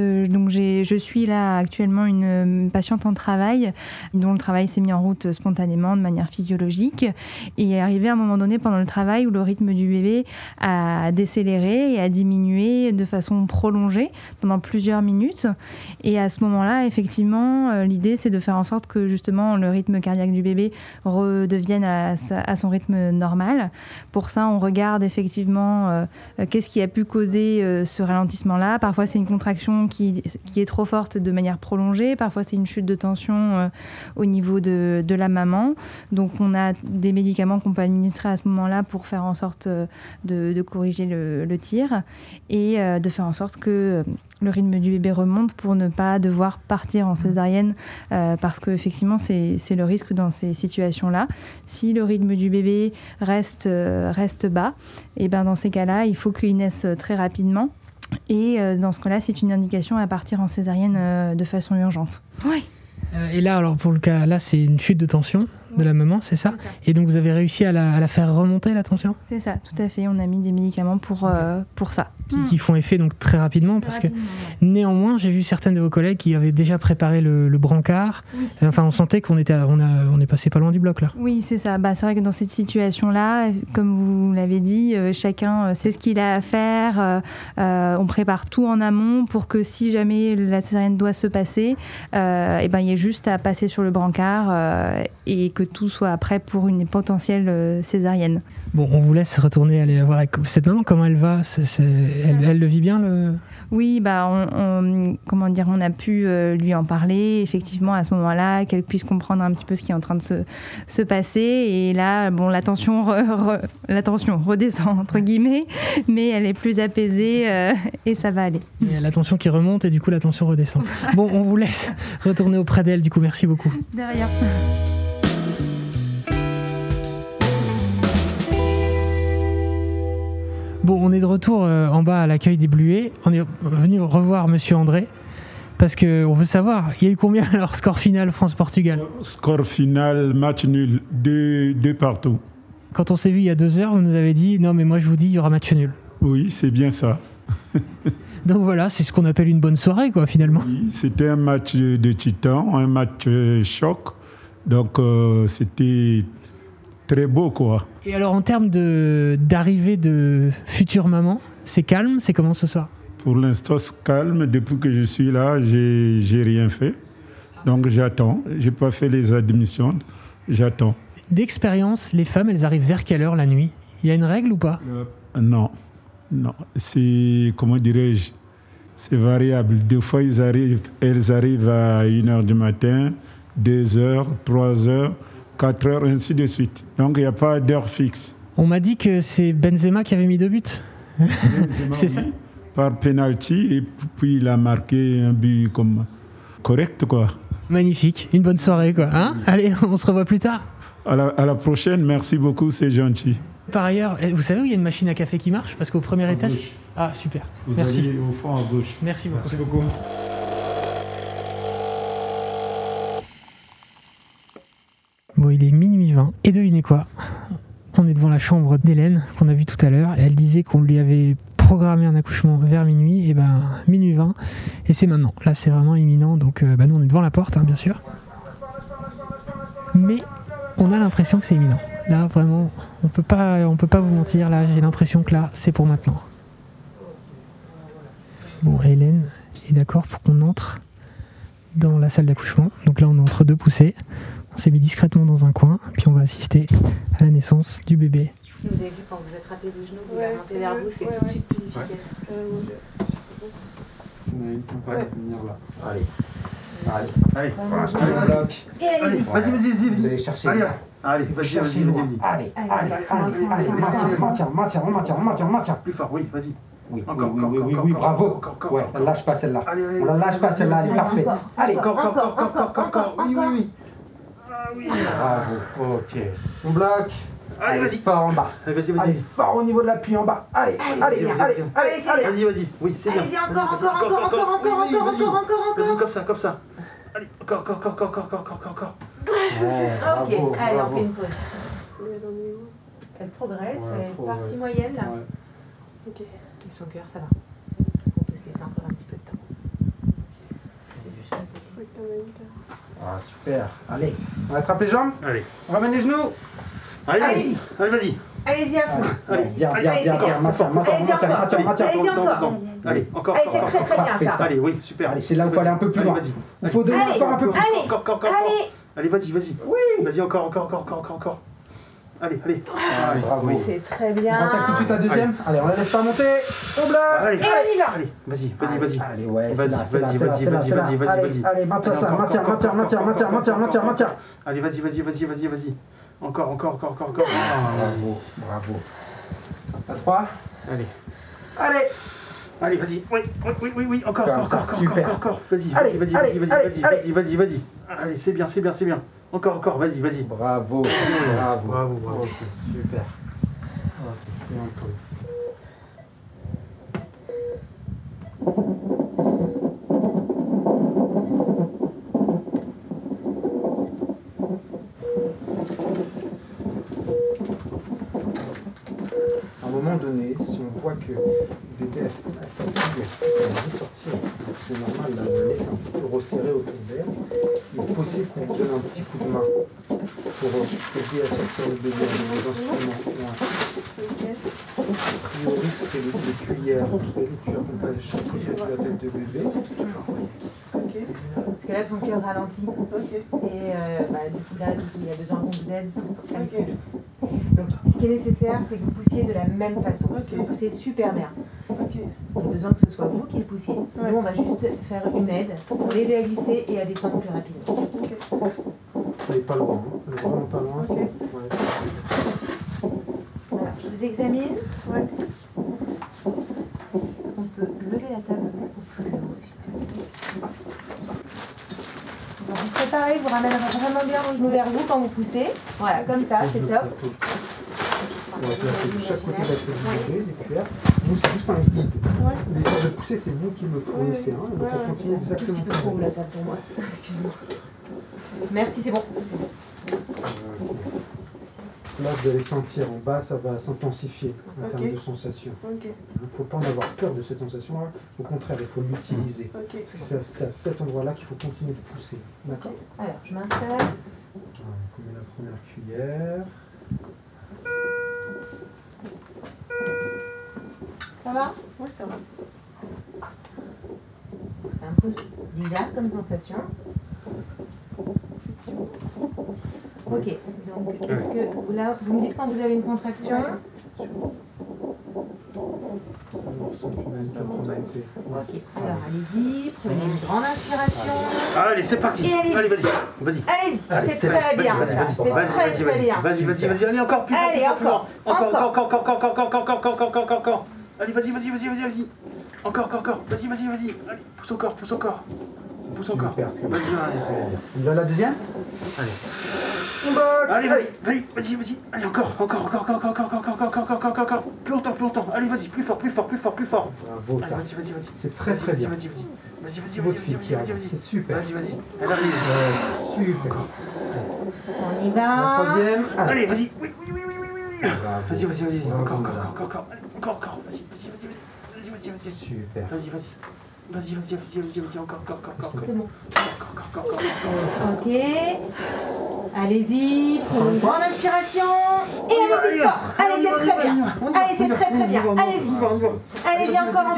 je suis là actuellement une patiente en travail, dont le travail s'est mis en route spontanément, de manière physiologique, et est arrivé à un moment donné pendant le travail où le rythme du bébé a décéléré et a diminué de façon prolongée pendant plusieurs minutes. Et à ce moment-là, effectivement, l'idée, c'est de faire en sorte que justement le rythme cardiaque du bébé redevienne à son rythme normal. Pour ça, on regarde effectivement qu'est-ce qui a pu causer ce ralentissement-là. Parfois, c'est une contraction qui est trop forte de manière prolongée. Parfois, c'est une chute de tension au niveau de la maman. Donc, on a des médicaments qu'on peut administrer à ce moment-là pour faire en sorte de corriger le tir et de faire en sorte que le rythme du bébé remonte pour ne pas devoir partir en césarienne parce qu'effectivement, c'est le risque dans ces situations-là. Si le rythme du bébé reste bas, et ben dans ces cas-là, il faut qu'il naisse très rapidement. Et dans ce cas-là, c'est une indication à partir en césarienne de façon urgente. Oui. Et là, alors pour le cas, là, c'est une chute de tension de la maman, c'est ça ? Et donc vous avez réussi à la faire remonter, la tension ? C'est ça, tout à fait. On a mis des médicaments pour ça. Qui font effet donc très rapidement, parce que néanmoins, j'ai vu certaines de vos collègues qui avaient déjà préparé le brancard. Oui. Enfin, on sentait qu'on est passé pas loin du bloc là. Oui, c'est ça. C'est vrai que dans cette situation-là, comme vous l'avez dit, chacun sait ce qu'il a à faire. On prépare tout en amont pour que si jamais la césarienne doit se passer, il y a juste à passer sur le brancard et que tout soit prêt pour une potentielle césarienne. Bon, on vous laisse retourner aller voir avec cette maman. Comment elle va ? Elle le vit bien Oui, on a pu lui en parler effectivement à ce moment-là, qu'elle puisse comprendre un petit peu ce qui est en train de se passer. Et là, la tension redescend entre guillemets, mais elle est plus apaisée et ça va aller. Il y a la tension qui remonte et du coup la tension redescend. Bon, on vous laisse retourner auprès d'elle. Du coup, merci beaucoup. De rien. Bon, on est de retour en bas à l'accueil des Bluets. On est venu revoir Monsieur André parce qu'on veut savoir, il y a eu combien alors score final France-Portugal ? Score final, match nul, 2 partout. Quand on s'est vu il y a 2 heures, vous nous avez dit, non mais moi je vous dis, il y aura match nul. Oui, c'est bien ça. Donc voilà, c'est ce qu'on appelle une bonne soirée quoi finalement. Oui, c'était un match de titan, un match choc. Donc c'était très beau quoi. Et alors en termes d'arrivée de future maman, c'est calme, c'est comment ce soir ? Pour l'instant c'est calme, depuis que je suis là, j'ai rien fait. Donc j'attends, j'ai pas fait les admissions, j'attends. D'expérience, les femmes, elles arrivent vers quelle heure la nuit ? Il y a une règle ou pas ? Non, c'est, comment dirais-je, c'est variable. Des fois elles arrivent à 1h du matin, 2h, 3h, 4h, ainsi de suite. Donc il n'y a pas d'heure fixe. On m'a dit que c'est Benzema qui avait mis 2 buts. C'est ça ? Par penalty, et puis il a marqué un but comme correct quoi. Magnifique, une bonne soirée quoi. Hein ? Allez, on se revoit plus tard. À la prochaine, merci beaucoup, c'est gentil. Par ailleurs, vous savez où il y a une machine à café qui marche ? Parce qu'au premier étage... Gauche. Ah super, Vous merci. allez au fond à gauche. Merci beaucoup. Merci beaucoup. Bon, il est minuit 20. Et devinez quoi ? On est devant la chambre d'Hélène, qu'on a vue tout à l'heure. Et elle disait qu'on lui avait programmé un accouchement vers minuit. Et ben, minuit 20. Et c'est maintenant. Là, c'est vraiment imminent. Donc, nous, on est devant la porte, bien sûr. Mais on a l'impression que c'est imminent. Là, vraiment, on peut pas vous mentir. Là, j'ai l'impression que là, c'est pour maintenant. Bon, Hélène est d'accord pour qu'on entre dans la salle d'accouchement. Donc là, on est entre deux poussées. On s'est mis discrètement dans un coin, puis on va assister à la naissance du bébé. Vous avez vu quand vous attrapez les genoux, vous remontez vers vous, c'est tout de suite plus efficace. On va venir là. Allez. Allez. Allez, vas-y. Vous allez chercher. Allez, vas-y. Allez. Maintien. Plus fort, oui, vas-y. Oui, bravo. Ouais, on la lâche pas celle-là. On la lâche pas celle-là, elle est parfaite. Allez, encore. Oui. Ah oui. Bravo, ok. On bloque. Allez, vas-y. Fort en bas. Vas-y. Allez, fort au niveau de l'appui en bas. Allez. Vas-y. Oui, c'est bien. Allez-y, encore. Vas-y, comme ça. Allez, encore. Ok, allez, on fait une pause. Elle progresse, elle est partie moyenne là. Ok. Et son cœur, ça va. On peut se laisser encore un petit peu de temps. Ah, super. Allez, on attrape les jambes. Allez. On ramène les genoux. Allez, vas-y. Allez-y à fond. Allez, bien. Maintien. Allez-y encore. Allez, encore. C'est très bien ça. Allez, oui, super. Allez, c'est là où il faut aller un peu plus loin. Il faut donner encore un peu plus. Encore. Allez, vas-y. Oui. Vas-y, encore. Allez. Bravo. Oui, c'est très bien. On attaque tout de suite la deuxième. Allez, on la laisse pas monter. On bloque. Allez, et on y va. Allez, vas-y. Allez, ouais, Vas-y. Allez, maintien. Allez, vas-y. Encore. Bravo. À 3. Allez, vas-y. Oui. Encore. Super. Vas-y. Allez, c'est bien. Encore. Vas-y. Bravo. Bravo. Super. À un moment donné, si on voit que le bébé a fatigué, il a envie de sortir, c'est normal, là, on le laisse un petit peu resserrer autour d'elle. Il est possible qu'on lui donne un petit coup de main pour aider à sortir le bébé avec des instruments. A priori, c'est les cuillères. Vous savez, les cuillères qu'on passe de chaque côté de la tête de bébé. Parce que là, son cœur ralentit. Et du coup, il a besoin qu'on vous aide pour aller plus vite. Donc, ce qui est nécessaire, c'est que vous poussiez de la même façon. Parce que vous poussez super bien. On a besoin que ce soit vous qui le poussiez. Nous, on va juste faire une aide pour l'aider à glisser et à descendre plus rapidement. Elle n'est pas loin. Elle est vraiment pas loin. Alors, je vous examine. Est-ce qu'on peut lever la table au plus haut? Donc, vous serez pareil, vous ramènerez vraiment bien vos genoux vers vous quand vous poussez. Voilà, comme ça, c'est top. On va placer de chaque côté de la tête du bébé, les cuillères. Nous, c'est juste un guide. Les heures de pousser, c'est vous qui me fournissez. Donc, on continue exactement. Un petit peu trop la table pour moi. Excusez-moi. Merci, c'est bon. Là, vous allez sentir en bas, ça va s'intensifier en termes de sensation. Il ne faut pas en avoir peur de cette sensation-là. Au contraire, il faut l'utiliser. Parce que c'est à cet endroit-là qu'il faut continuer de pousser. D'accord? Alors, je m'installe. On met la première cuillère. Ça va? Oui, ça va. C'est un peu bizarre comme sensation. Ok, donc est-ce que là, vous me dites quand vous avez une contraction? Ok, alors allez-y, prenez une grande inspiration. Allez, c'est parti. Allez, vas-y. Allez-y, c'est très bien ça. C'est très bien. Vas-y, allez, encore plus. Allez, encore. Allez, vas-y. Encore. Vas-y. Allez, pousse encore. Super, on donne la deuxième? Allez. Allez, Vas-y. Allez, encore. Plus longtemps. Allez, vas-y, plus fort. Bravo, ça. Vas-y. C'est très bien. Vas-y. Votre fille qui arrive, c'est super. Vas-y. Elle arrive. Super. On y va. La troisième. Allez, vas-y. Oui. Vas-y. Encore. Vas-y. Super. Vas-y, encore. C'est bon. Ok. Allez-y, prenez une grande inspiration. Et allez-y fort. Allez, c'est très bien. Allez-y,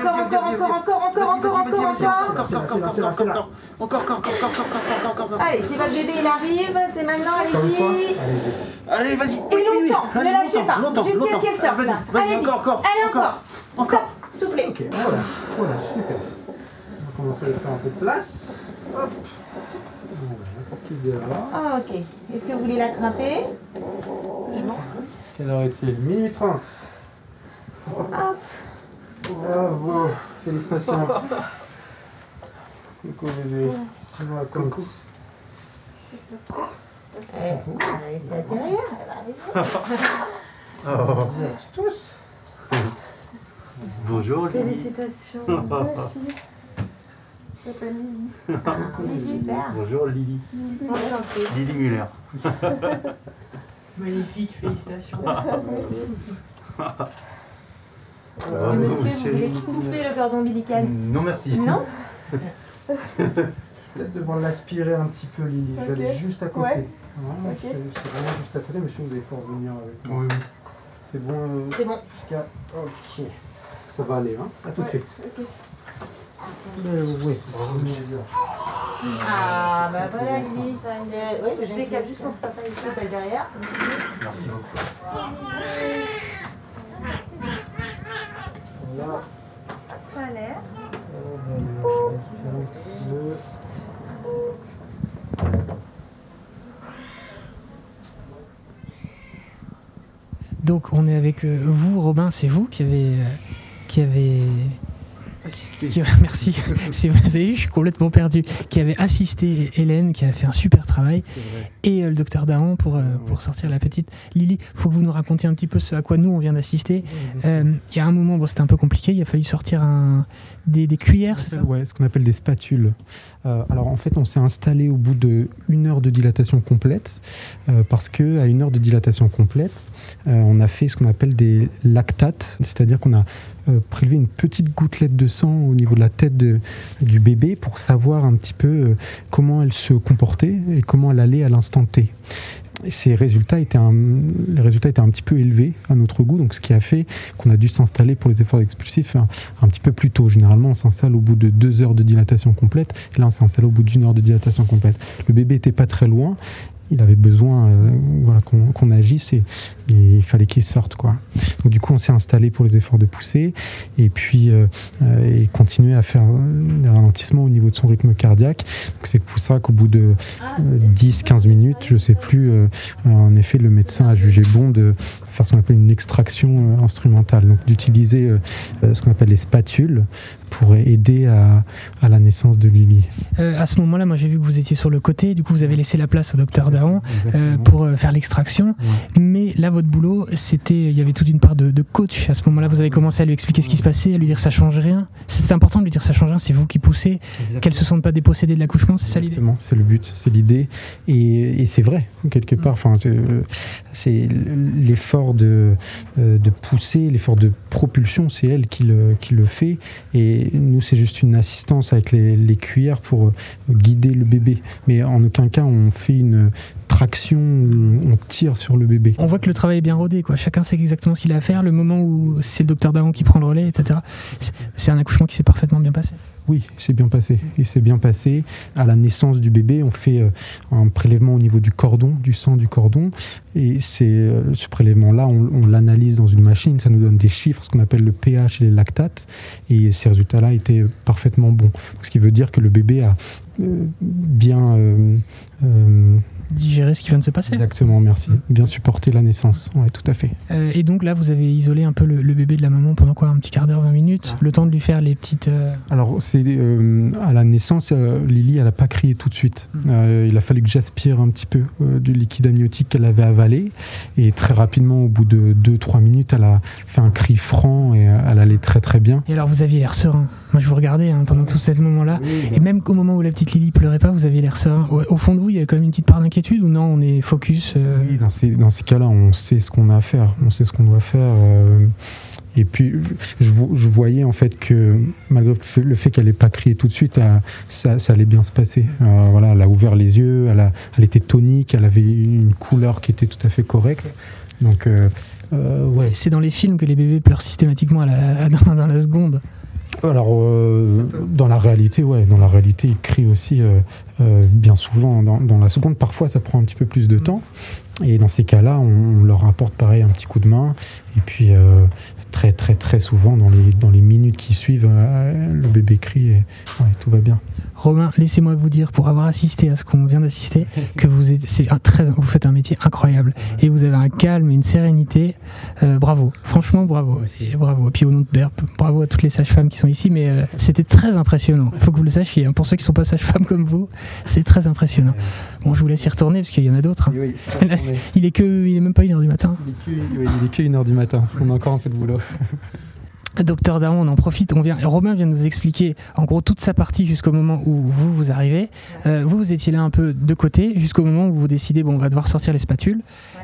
encore. Allez, si votre bébé il arrive, c'est maintenant, allez-y. Allez, vas-y. Et longtemps, ne lâchez pas. Jusqu'à ce qu'elle sorte. Vas-y, encore. Stop, soufflez. Ok, voilà, super. On va commencer à faire un peu de place. Hop. Ah, ok. Est-ce que vous voulez l'attraper? C'est bon. Quelle heure est-il? 12h30. Hop. Bravo. Félicitations. Coucou bébé. Tu vois comme Allez, c'est intérieur. Oh. Tous. Bonjour Lily. Félicitations. Merci. Ça s'appelle Lily. Super. Bonjour Lily. Enchantée. Lily Muller. Magnifique, félicitations. Monsieur, vous voulez couper le cordon ombilical? Non merci. Non. Peut-être devoir l'aspirer un petit peu, Lily. Je vais aller juste à côté. Ouais. Voilà, Ok. c'est vraiment juste à côté, monsieur, vous allez pouvoir venir avec moi. Oui. C'est bon. C'est bon. Jusqu'à. Ok. Ça va aller, hein. À tout de suite. Ok. Oui, bravo, monsieur. Ah, bah voilà, Lily. Oui, je décale juste pour que papa il passe derrière. Merci beaucoup. Voilà. Ça a l'air. Donc on est avec vous, Robin, c'est vous qui avez Assisté. Merci, vous avez vu, je suis complètement perdu. Qui avait assisté Hélène, qui a fait un super travail, et le docteur Dahan pour sortir la petite Lily. Il faut que vous nous racontiez un petit peu ce à quoi nous on vient d'assister. Il y a un moment, bon, c'était un peu compliqué, il a fallu sortir des cuillères, c'est ça? Ouais, ce qu'on appelle des spatules. Alors en fait, on s'est installé au bout de 1 heure de dilatation complète, parce que à 1 heure de dilatation complète, on a fait ce qu'on appelle des lactates, c'est-à-dire qu'on a prélevé une petite gouttelette de sang au niveau de la tête du bébé pour savoir un petit peu comment elle se comportait et comment elle allait à l'instant T. Et les résultats étaient un petit peu élevés à notre goût, donc ce qui a fait qu'on a dû s'installer pour les efforts expulsifs un petit peu plus tôt. Généralement, on s'installe au bout de 2 heures de dilatation complète, et là on s'est installé au bout d'1 heure de dilatation complète. Le bébé n'était pas très loin, il avait besoin qu'on agisse et il fallait qu'il sorte, quoi. Donc du coup on s'est installé pour les efforts de poussée et puis et continuer à faire des ralentissements au niveau de son rythme cardiaque. Donc c'est pour ça qu'au bout de 10-15 minutes, je sais plus, en effet le médecin a jugé bon de faire ce qu'on appelle une extraction instrumentale, donc d'utiliser ce qu'on appelle les spatules pour aider à la naissance de Lily. À ce moment-là, moi j'ai vu que vous étiez sur le côté, du coup vous avez laissé la place au docteur Dahan pour faire l'extraction, mais là votre boulot, il y avait toute une part de coach. À ce moment-là, vous avez commencé à lui expliquer ce qui se passait, à lui dire ça change rien. C'est important de lui dire ça change rien, c'est vous qui poussez, qu'elle se sente pas dépossédée de l'accouchement, c'est ça l'idée? Exactement, c'est le but, c'est l'idée, et c'est vrai quelque part. Enfin, c'est l'effort de pousser, l'effort de propulsion, c'est elle qui le fait, et nous c'est juste une assistance avec les cuillères pour guider le bébé, mais en aucun cas on fait une traction où on tire sur le bébé. On voit que le travail est bien rodé, quoi. Chacun sait exactement ce qu'il a à faire, le moment où c'est le docteur Dahan qui prend le relais, etc. C'est un accouchement qui s'est parfaitement bien passé. Oui, c'est bien passé. Il s'est bien passé. À la naissance du bébé, on fait un prélèvement au niveau du cordon, du sang du cordon. Et ce prélèvement-là, on l'analyse dans une machine. Ça nous donne des chiffres, ce qu'on appelle le pH et les lactates. Et ces résultats-là étaient parfaitement bons. Ce qui veut dire que le bébé a bien digérer ce qui vient de se passer. Exactement, merci. Bien supporter la naissance, ouais, tout à fait. Et donc là, vous avez isolé un peu le bébé de la maman pendant quoi, un petit quart d'heure, 20 minutes, le temps de lui faire les petites... Alors, c'est à la naissance, Lily, elle n'a pas crié tout de suite. Il a fallu que j'aspire un petit peu du liquide amniotique qu'elle avait avalé, et très rapidement, au bout de 2-3 minutes, elle a fait un cri franc et elle allait très très bien. Et alors, vous aviez l'air serein. Moi, je vous regardais pendant tout ce moment-là, et même au moment où la petite Lily pleurait pas, vous aviez l'air serein. Au fond de vous, il y avait quand même une petite part d'inquiétude. d'inquiétude ou non, on est focus Oui, dans ces cas-là, on sait ce qu'on a à faire, on sait ce qu'on doit faire. Et puis, je voyais en fait que malgré le fait qu'elle n'ait pas crié tout de suite, ça allait bien se passer. Voilà, elle a ouvert les yeux, elle était tonique, elle avait une couleur qui était tout à fait correcte. Donc, ouais. C'est dans les films que les bébés pleurent systématiquement dans la seconde. Alors, dans la réalité, ils crient aussi bien souvent dans la seconde. Parfois, ça prend un petit peu plus de temps. Et dans ces cas-là, on leur apporte pareil un petit coup de main. Et puis, très, très, très souvent, dans les minutes qui suivent, le bébé crie et tout va bien. Romain, laissez-moi vous dire, pour avoir assisté à ce qu'on vient d'assister, que vous faites un métier incroyable et vous avez un calme et une sérénité. Bravo, franchement bravo. Et bravo. Et puis au nom d'ailleurs, bravo à toutes les sages-femmes qui sont ici, mais c'était très impressionnant. Il faut que vous le sachiez. Hein. Pour ceux qui ne sont pas sages-femmes comme vous, c'est très impressionnant. Bon, je vous laisse y retourner parce qu'il y en a d'autres. Hein. Oui, il est même pas 1h du matin. Il est que 1h du matin. On a encore un peu de boulot. Docteur Daron, on en profite. Romain vient de nous expliquer en gros toute sa partie jusqu'au moment où vous arrivez. Vous étiez là un peu de côté jusqu'au moment où vous décidez on va devoir sortir les spatules. Pourquoi ?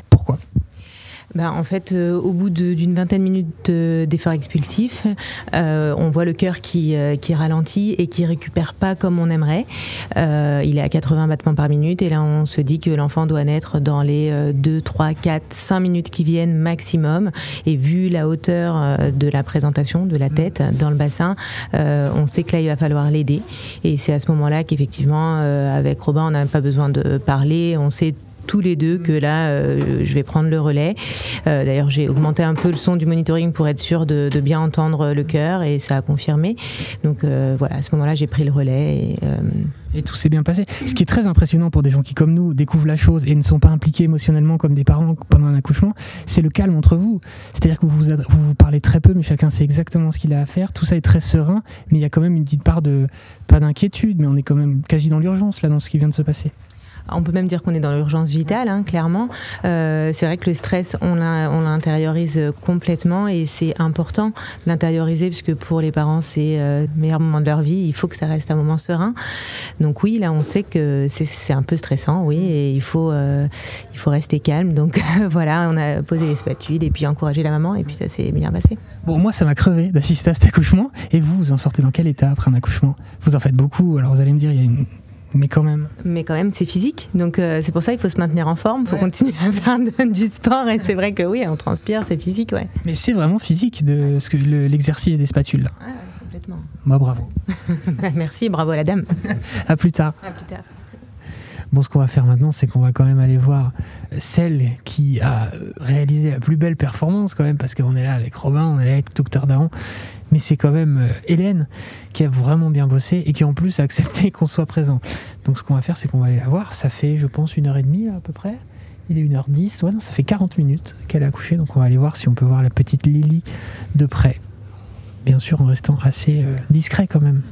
En fait, au bout d'une vingtaine de minutes d'effort expulsif, on voit le cœur qui ralentit et qui récupère pas comme on aimerait. Il est à 80 battements par minute et là on se dit que l'enfant doit naître dans les 2, 3, 4, 5 minutes qui viennent maximum. Et vu la hauteur de la présentation de la tête dans le bassin, on sait que là il va falloir l'aider. Et c'est à ce moment-là qu'effectivement, avec Robin, on n'a pas besoin de parler, on sait tous les deux que là je vais prendre le relais. D'ailleurs j'ai augmenté un peu le son du monitoring pour être sûr de bien entendre le cœur et ça a confirmé. Donc voilà, à ce moment-là j'ai pris le relais et tout s'est bien passé. Ce qui est très impressionnant pour des gens qui comme nous découvrent la chose et ne sont pas impliqués émotionnellement comme des parents pendant un accouchement, c'est le calme entre vous. C'est-à-dire que vous parlez très peu mais chacun sait exactement ce qu'il a à faire. Tout ça est très serein mais il y a quand même une petite part pas d'inquiétude, mais on est quand même quasi dans l'urgence là dans ce qui vient de se passer. On peut même dire qu'on est dans l'urgence vitale, clairement. C'est vrai que le stress, on l'intériorise complètement et c'est important de l'intérioriser puisque pour les parents, c'est le meilleur moment de leur vie. Il faut que ça reste un moment serein. Donc oui, là, on sait que c'est un peu stressant, oui, et il faut rester calme. Donc voilà, on a posé les spatules et puis encouragé la maman et puis ça s'est bien passé. Bon, moi, ça m'a crevé d'assister à cet accouchement. Et vous en sortez dans quel état après un accouchement ? Vous en faites beaucoup, alors vous allez me dire, il y a une... Mais quand même, c'est phique. Donc, c'est pour ça qu'il faut se maintenir en forme. Il faut continuer à faire du sport. Et c'est vrai que oui, on transpire, c'est physique. Ouais. Mais c'est vraiment physique, l'exercice des spatules. Là. Ouais, complètement. Moi, bravo. Merci, bravo à la dame. À plus tard. À plus tard. Bon, ce qu'on va faire maintenant, c'est qu'on va quand même aller voir celle qui a réalisé la plus belle performance quand même, parce qu'on est là avec Robin, on est là avec Docteur Daron. Mais c'est quand même Hélène qui a vraiment bien bossé et qui en plus a accepté qu'on soit présent. Donc ce qu'on va faire, c'est qu'on va aller la voir. Ça fait, je pense, 1h30 là, à peu près. Il est 1h10. Ouais, non, ça fait 40 minutes qu'elle a accouché. Donc on va aller voir si on peut voir la petite Lily de près. Bien sûr, en restant assez discret quand même.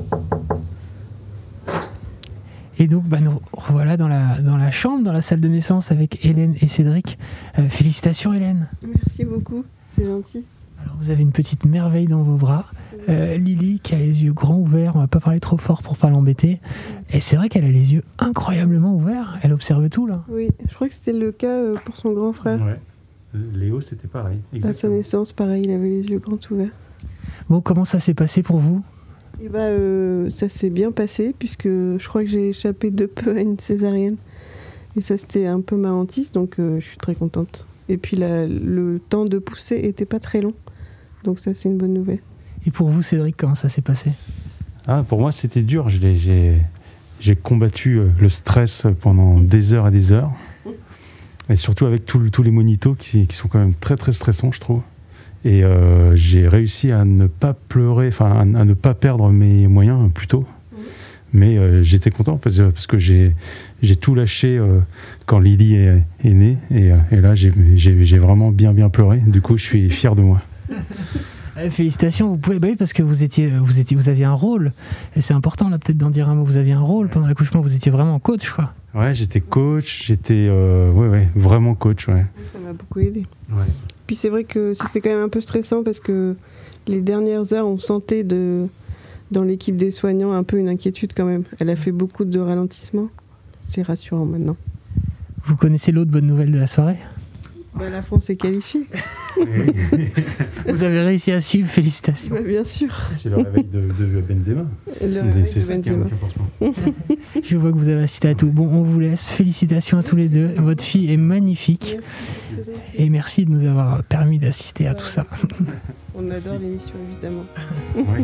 Et donc, nous revoilà dans la chambre, dans la salle de naissance avec Hélène et Cédric. Félicitations Hélène. Merci beaucoup, c'est gentil. Alors vous avez une petite merveille dans vos bras. Lily qui a les yeux grands ouverts, on va pas parler trop fort pour pas l'embêter. Et c'est vrai qu'elle a les yeux incroyablement ouverts, elle observe tout là. Oui, je crois que c'était le cas pour son grand frère. Ouais. Léo c'était pareil. À sa naissance, pareil, il avait les yeux grands ouverts. Bon, comment ça s'est passé pour vous ? Ça s'est bien passé puisque je crois que j'ai échappé de peu à une césarienne. Et ça c'était un peu ma hantise, donc je suis très contente. Et puis le temps de pousser était pas très long. Donc ça, c'est une bonne nouvelle. Et pour vous, Cédric, comment ça s'est passé ? Pour moi, c'était dur. J'ai combattu le stress pendant des heures et des heures. Et surtout avec tous les monitos qui sont quand même très, très stressants, je trouve. Et j'ai réussi à ne pas pleurer, à ne pas perdre mes moyens plus tôt. Mais j'étais content parce que j'ai tout lâché quand Lily est née. Et là, j'ai vraiment bien pleuré. Du coup, je suis fier de moi. Félicitations, vous pouvez, parce que vous aviez un rôle, et c'est important là peut-être d'en dire un mot. Vous aviez un rôle pendant l'accouchement, vous étiez vraiment coach, quoi. Ouais, j'étais coach, vraiment coach, ouais. Ça m'a beaucoup aidé. Ouais. Puis c'est vrai que c'était quand même un peu stressant parce que les dernières heures, on sentait dans l'équipe des soignants un peu une inquiétude quand même. Elle a fait beaucoup de ralentissements. C'est rassurant maintenant. Vous connaissez l'autre bonne nouvelle de la soirée ? La France est qualifiée. Vous avez réussi à suivre, félicitations. Bien sûr. C'est le réveil de Benzema. C'est ça qui est important. Je vois que vous avez assisté à tout. Bon, on vous laisse. Félicitations à tous les deux. Votre fille est magnifique. Et merci de nous avoir permis d'assister à tout ça. On adore l'émission, évidemment. Oui.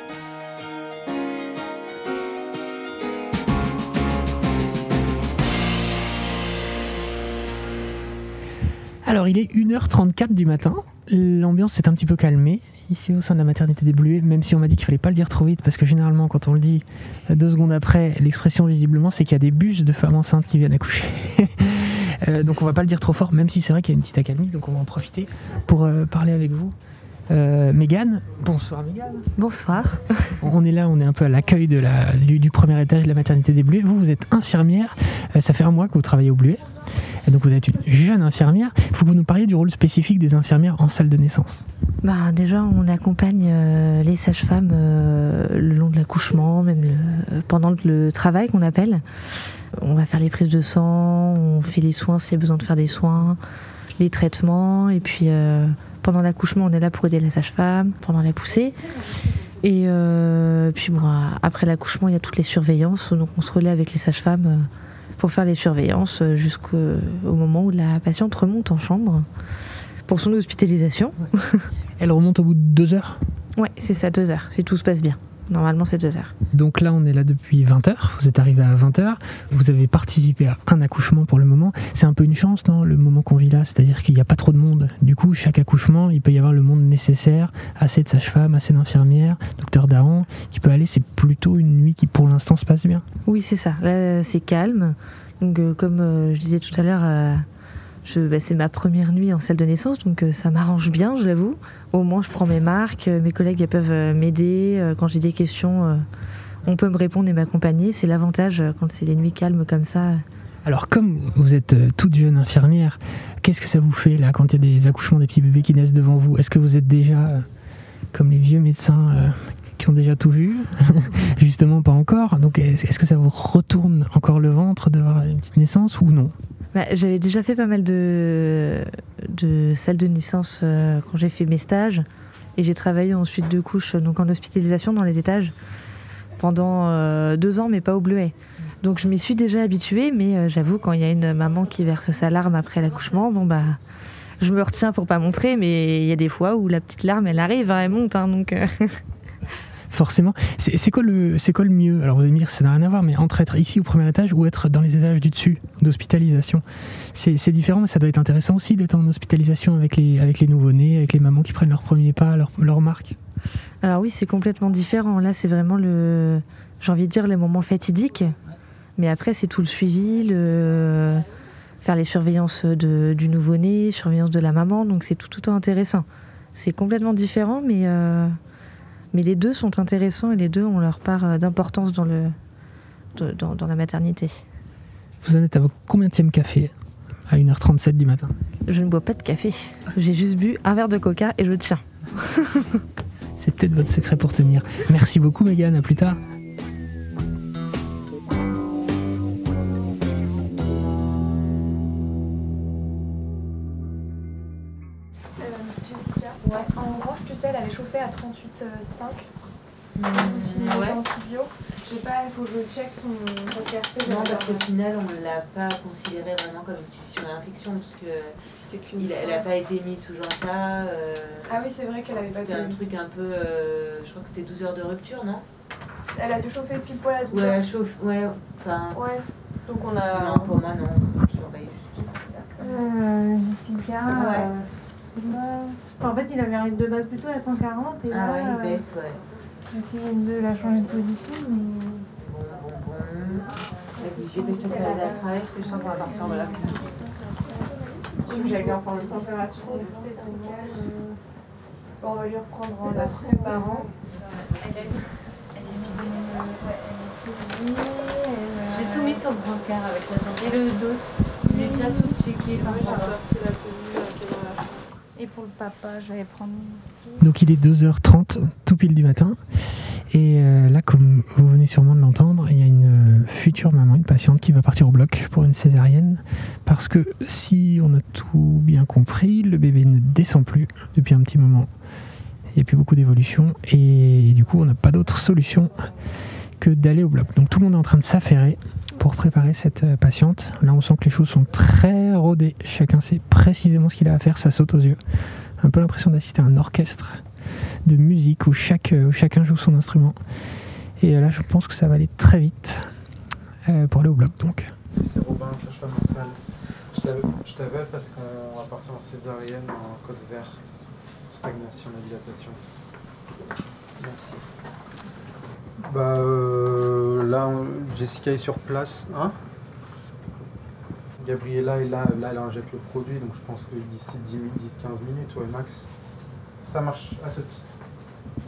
Alors, il est 1h34 du matin. L'ambiance s'est un petit peu calmée ici au sein de la maternité des Bluets, même si on m'a dit qu'il fallait pas le dire trop vite, parce que généralement, quand on le dit 2 secondes après, l'expression visiblement, c'est qu'il y a des bus de femmes enceintes qui viennent accoucher. Donc on va pas le dire trop fort, même si c'est vrai qu'il y a une petite accalmie, donc on va en profiter pour parler avec vous. Mégane, bonsoir Mégane. Bonsoir. On est là, on est un peu à l'accueil du premier étage de la maternité des Bluets. Vous êtes infirmière, ça fait 1 mois que vous travaillez au Bluet. Et donc vous êtes une jeune infirmière. Il faut que vous nous parliez du rôle spécifique des infirmières en salle de naissance. Déjà, on accompagne les sages-femmes le long de l'accouchement, même pendant le travail qu'on appelle. On va faire les prises de sang, on fait les soins s'il y a besoin de faire des soins, les traitements, et puis pendant l'accouchement, on est là pour aider la sage-femme, pendant la poussée. Et puis après l'accouchement, il y a toutes les surveillances, donc on se relaie avec les sages-femmes pour faire les surveillances jusqu'au moment où la patiente remonte en chambre pour son hospitalisation. Elle remonte au bout de 2 heures ? Ouais, c'est ça, 2 heures, si tout se passe bien. Normalement, c'est 2 heures. Donc là, on est là depuis 20h. Vous êtes arrivé à 20h. Vous avez participé à un accouchement pour le moment. C'est un peu une chance, non, le moment qu'on vit là ? C'est-à-dire qu'il n'y a pas trop de monde. Du coup, chaque accouchement, il peut y avoir le monde nécessaire. Assez de sages-femmes, assez d'infirmières, docteur Dahan, qui peut aller. C'est plutôt une nuit qui, pour l'instant, se passe bien. Oui, c'est ça. Là, c'est calme. Donc, comme je disais tout à l'heure, c'est ma première nuit en salle de naissance, donc ça m'arrange bien, je l'avoue. Au moins, je prends mes marques, mes collègues elles peuvent m'aider. Quand j'ai des questions, on peut me répondre et m'accompagner. C'est l'avantage quand c'est les nuits calmes comme ça. Alors, comme vous êtes toute jeune infirmière, qu'est-ce que ça vous fait là quand il y a des accouchements, des petits bébés qui naissent devant vous ? Est-ce que vous êtes déjà comme les vieux médecins qui ont déjà tout vu ? Justement, pas encore. Donc, est-ce que ça vous retourne encore le ventre de voir une petite naissance ou non ? J'avais déjà fait pas mal de salles de naissance quand j'ai fait mes stages, et j'ai travaillé en suite de couches, donc en hospitalisation dans les étages pendant 2 ans, mais pas au Bleuet. Donc je m'y suis déjà habituée, mais j'avoue, quand il y a une maman qui verse sa larme après l'accouchement, je me retiens pour pas montrer, mais il y a des fois où la petite larme elle arrive, elle monte, donc. Forcément. C'est quoi le mieux ? Alors vous allez me dire, ça n'a rien à voir, mais entre être ici au premier étage ou être dans les étages du dessus, d'hospitalisation. C'est différent, mais ça doit être intéressant aussi d'être en hospitalisation avec les nouveau-nés, avec les mamans qui prennent leurs premiers pas, leurs marques. Alors oui, c'est complètement différent. Là, c'est vraiment j'ai envie de dire, les moments fatidiques. Mais après, c'est tout le suivi, faire les surveillances du nouveau-né, surveillance de la maman, donc c'est tout intéressant. C'est complètement différent, mais les deux sont intéressants et les deux ont leur part d'importance dans la maternité. Vous en êtes à votre combienième café à 1h37 du matin ? Je ne bois pas de café. J'ai juste bu un verre de coca et je tiens. C'est peut-être votre secret pour tenir. Merci beaucoup Mégane, à plus tard. Jessica, en orange, tu sais, elle avait chauffé à 38,5. Continue les antibiotiques. Je sais pas, il faut que je check son CRP. Non, parce qu'au final, on ne l'a pas considéré vraiment comme une sur réinfection, parce qu'elle n'a pas été mise sous Janta. Ah oui, c'est vrai qu'elle avait pas été. C'était un truc un peu. Je crois que c'était 12 heures de rupture, non ? Elle a dû chauffer pile poil à 12 heures. heures. Ouais, elle chauffe, ouais. Enfin. Ouais. Donc on a. Non, pour moi, non. Je surveille Jessica. C'est pas. En fait, il avait de base plutôt à 140 et là. Ah ouais, il baisse, ouais. J'essayais de la changer de position, mais. Bon. Vas-y, dépêche-toi de faire la travail parce que je sens qu'on va partir de là. J'allais lui reprendre une température, rester tranquille. Bon, on va lui reprendre en la préparant. J'ai tout mis sur le brancard avec la santé. Et le dos, il est déjà tout checké. J'ai sorti la tenue. Et pour le papa, je vais prendre. Donc il est 2h30, tout pile du matin. Et là, comme vous venez sûrement de l'entendre, il y a une future maman, une patiente qui va partir au bloc pour une césarienne, parce que si on a tout bien compris, le bébé ne descend plus depuis un petit moment. Il n'y a plus beaucoup d'évolution et du coup, on n'a pas d'autre solution que d'aller au bloc. Donc tout le monde est en train de s'affairer pour préparer cette patiente. Là, on sent que les choses sont très rodées. Chacun sait précisément ce qu'il a à faire, ça saute aux yeux. Un peu l'impression d'assister à un orchestre de musique où chacun joue son instrument. Et là, je pense que ça va aller très vite pour aller au bloc. Donc. C'est Robin, sage-femme en salle. Je t'avais parce qu'on va partir en césarienne en code vert. Stagnation, la dilatation. Merci. Là, Jessica est sur place. Hein, Gabriella est là, elle injecte le produit, donc je pense que d'ici 10-15 minutes, ouais, max. Ça marche, à tout. Robin ?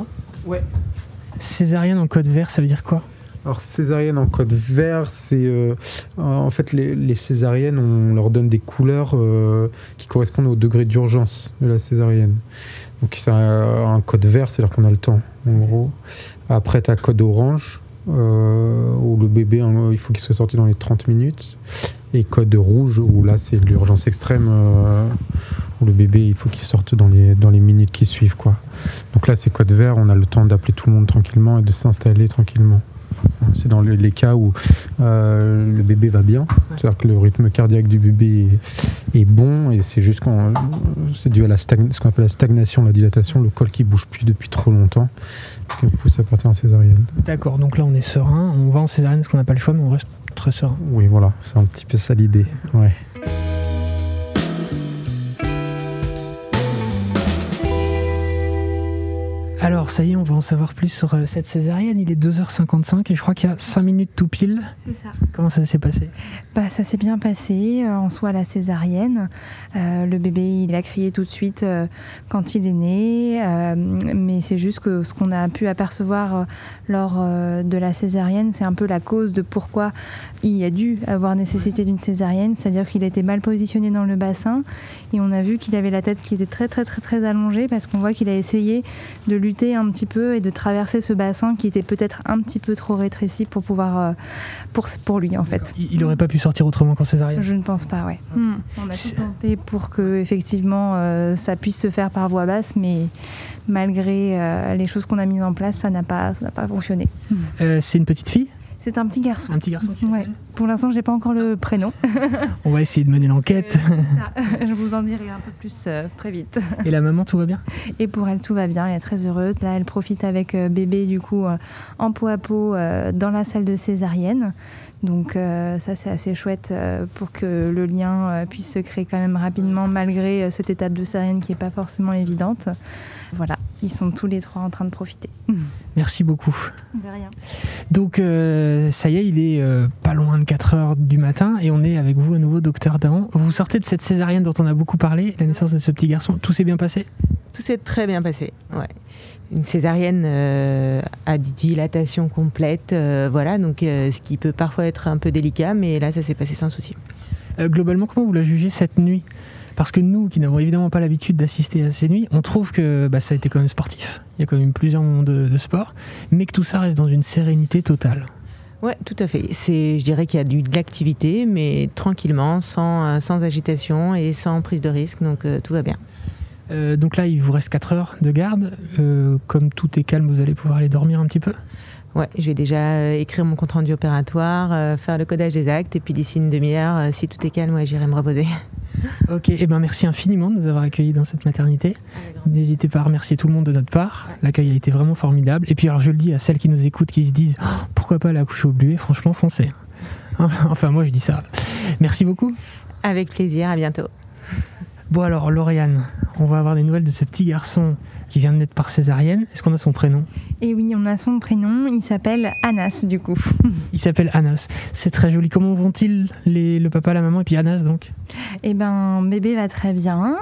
Ouais. Césarienne en code vert, ça veut dire quoi ? Alors césarienne en code vert, c'est en fait les césariennes, on leur donne des couleurs qui correspondent au degré d'urgence de la césarienne. Donc c'est un code vert, c'est-à-dire qu'on a le temps, en gros. Après, tu as code orange, où le bébé, il faut qu'il soit sorti dans les 30 minutes. Et code rouge, où là, c'est l'urgence extrême, où le bébé, il faut qu'il sorte dans les minutes qui suivent, quoi. Donc là, c'est code vert, on a le temps d'appeler tout le monde tranquillement et de s'installer tranquillement. C'est dans les cas où le bébé va bien, c'est-à-dire que le rythme cardiaque du bébé est bon, et c'est juste c'est dû à ce qu'on appelle la stagnation, la dilatation, le col qui bouge plus depuis trop longtemps, qui pousse à partir en césarienne. D'accord, donc là on est serein, on va en césarienne parce qu'on n'a pas le choix, mais on reste très serein. Oui, voilà, c'est un petit peu ça l'idée. Ouais. Alors ça y est, on va en savoir plus sur cette césarienne. Il est 2h55 et je crois qu'il y a 5 minutes tout pile. C'est ça. Comment ça s'est passé ? Ça s'est bien passé, en soi la césarienne. Le bébé, il a crié tout de suite quand il est né, mais c'est juste que ce qu'on a pu apercevoir lors de la césarienne, c'est un peu la cause de pourquoi il a dû avoir nécessité d'une césarienne, c'est-à-dire qu'il était mal positionné dans le bassin et on a vu qu'il avait la tête qui était très très très très allongée parce qu'on voit qu'il a essayé de lutter un petit peu et de traverser ce bassin qui était peut-être un petit peu trop rétréci pour pouvoir pour lui en fait. Il n'aurait pas pu sortir autrement qu'en césarienne ? Je ne pense pas, ouais. On a tout tenté pour que effectivement ça puisse se faire par voie basse, mais malgré les choses qu'on a mises en place, ça n'a pas fonctionné. C'est une petite fille ? C'est un petit garçon. Un petit garçon qui ouais. Pour l'instant, j'ai pas encore le prénom. On va essayer de mener l'enquête. Je vous en dirai un peu plus très vite. Et la maman, tout va bien ? Et pour elle, tout va bien. Elle est très heureuse. Là, elle profite avec bébé, du coup, en peau à peau dans la salle de césarienne. Donc ça, c'est assez chouette pour que le lien puisse se créer quand même rapidement, malgré cette étape de césarienne qui n'est pas forcément évidente. Voilà, ils sont tous les trois en train de profiter. Merci beaucoup. De rien. Donc ça y est, il est pas loin de 4h du matin et on est avec vous à nouveau, docteur Dahan. Vous sortez de cette césarienne dont on a beaucoup parlé, la naissance de ce petit garçon. Tout s'est bien passé ? Tout s'est très bien passé, ouais. Une césarienne à dilatation complète, voilà, donc ce qui peut parfois être un peu délicat, mais là ça s'est passé sans souci. Globalement, comment vous la jugez cette nuit ? Parce que nous, qui n'avons évidemment pas l'habitude d'assister à ces nuits, on trouve que ça a été quand même sportif. Il y a quand même plusieurs moments de sport, mais que tout ça reste dans une sérénité totale. Ouais, tout à fait. Je dirais qu'il y a de l'activité, mais tranquillement, sans agitation et sans prise de risque, donc tout va bien. Donc là, il vous reste 4 heures de garde. Comme tout est calme, vous allez pouvoir aller dormir un petit peu ? Ouais, je vais déjà écrire mon compte-rendu opératoire, faire le codage des actes, et puis d'ici une demi-heure, si tout est calme, ouais, j'irai me reposer. Ok, merci infiniment de nous avoir accueillis dans cette maternité. N'hésitez pas à remercier tout le monde de notre part. L'accueil a été vraiment formidable. Et puis alors je le dis à celles qui nous écoutent, qui se disent pourquoi pas aller accoucher au Bluet, franchement foncez. Enfin moi je dis ça. Merci beaucoup. Avec plaisir, à bientôt. Bon alors Lauriane, on va avoir des nouvelles de ce petit garçon qui vient de naître par césarienne. Est-ce qu'on a son prénom ? Et oui, on a son prénom, il s'appelle Anas du coup. Il s'appelle Anas, c'est très joli. Comment vont-ils le papa, la maman et puis Anas donc ? Eh ben bébé va très bien,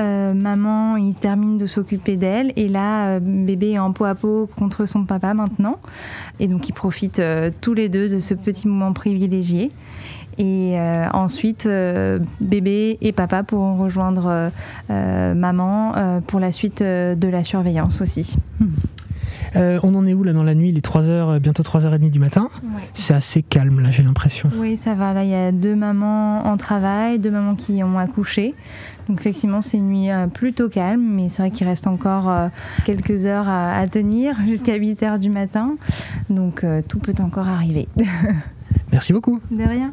maman il termine de s'occuper d'elle et là bébé est en peau à peau contre son papa maintenant et donc ils profitent tous les deux de ce petit moment privilégié. Et ensuite, bébé et papa pourront rejoindre maman pour la suite de la surveillance aussi. On en est où là dans la nuit? Il est 3h, bientôt 3h30 du matin. Ouais. C'est assez calme là, j'ai l'impression. Oui, ça va. Là, il y a 2 mamans en travail, 2 mamans qui ont accouché. Donc effectivement, c'est une nuit plutôt calme, mais c'est vrai qu'il reste encore quelques heures à tenir jusqu'à 8h du matin. Donc tout peut encore arriver. Merci beaucoup. De rien.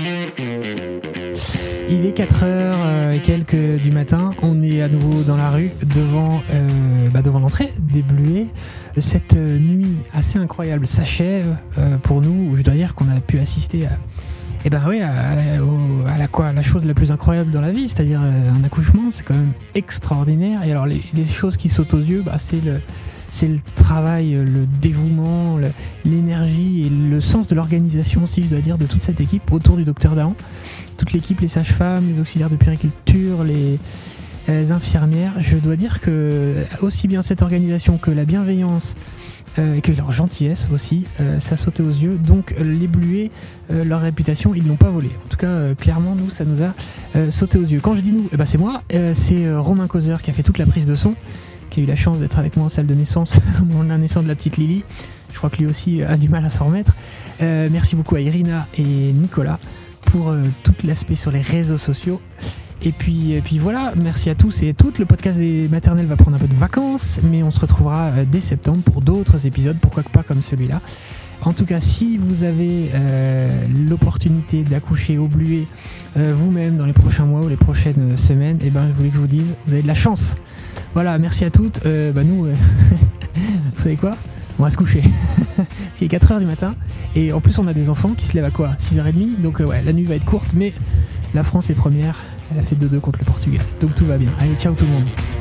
Il est 4h et quelques du matin. On est à nouveau dans la rue devant l'entrée des Bluets. Cette nuit assez incroyable s'achève pour nous. Je dois dire qu'on a pu assister à la chose la plus incroyable dans la vie, c'est-à-dire un accouchement. C'est quand même extraordinaire. Et alors les choses qui sautent aux yeux, c'est le travail, le dévouement, l'énergie et le sens de l'organisation aussi, je dois dire, de toute cette équipe autour du docteur Dahan. Toute l'équipe, les sages-femmes, les auxiliaires de puériculture, les infirmières. Je dois dire que aussi bien cette organisation que la bienveillance et que leur gentillesse aussi, ça sautait aux yeux. Donc les Bluets, leur réputation, ils l'ont pas volée. En tout cas, clairement, nous, ça nous a sauté aux yeux. Quand je dis nous, c'est moi, c'est Romain Causeur qui a fait toute la prise de son, qui a eu la chance d'être avec moi en salle de naissance au moment de la naissance de la petite Lily. Je crois que lui aussi a du mal à s'en remettre. Merci beaucoup à Irina et Nicolas pour tout l'aspect sur les réseaux sociaux. Et puis voilà, merci à tous et à toutes. Le podcast des maternelles va prendre un peu de vacances, mais on se retrouvera dès septembre pour d'autres épisodes, pourquoi pas comme celui-là. En tout cas, si vous avez l'opportunité d'accoucher au Bluet vous-même dans les prochains mois ou les prochaines semaines, je voulais que je vous dise, vous avez de la chance. Voilà, merci à toutes. Nous, vous savez quoi? On va se coucher. Il est 4h du matin. Et en plus, on a des enfants qui se lèvent à quoi? 6h30. Donc la nuit va être courte, mais la France est première. Elle a fait 2-2 contre le Portugal. Donc tout va bien. Allez, ciao tout le monde.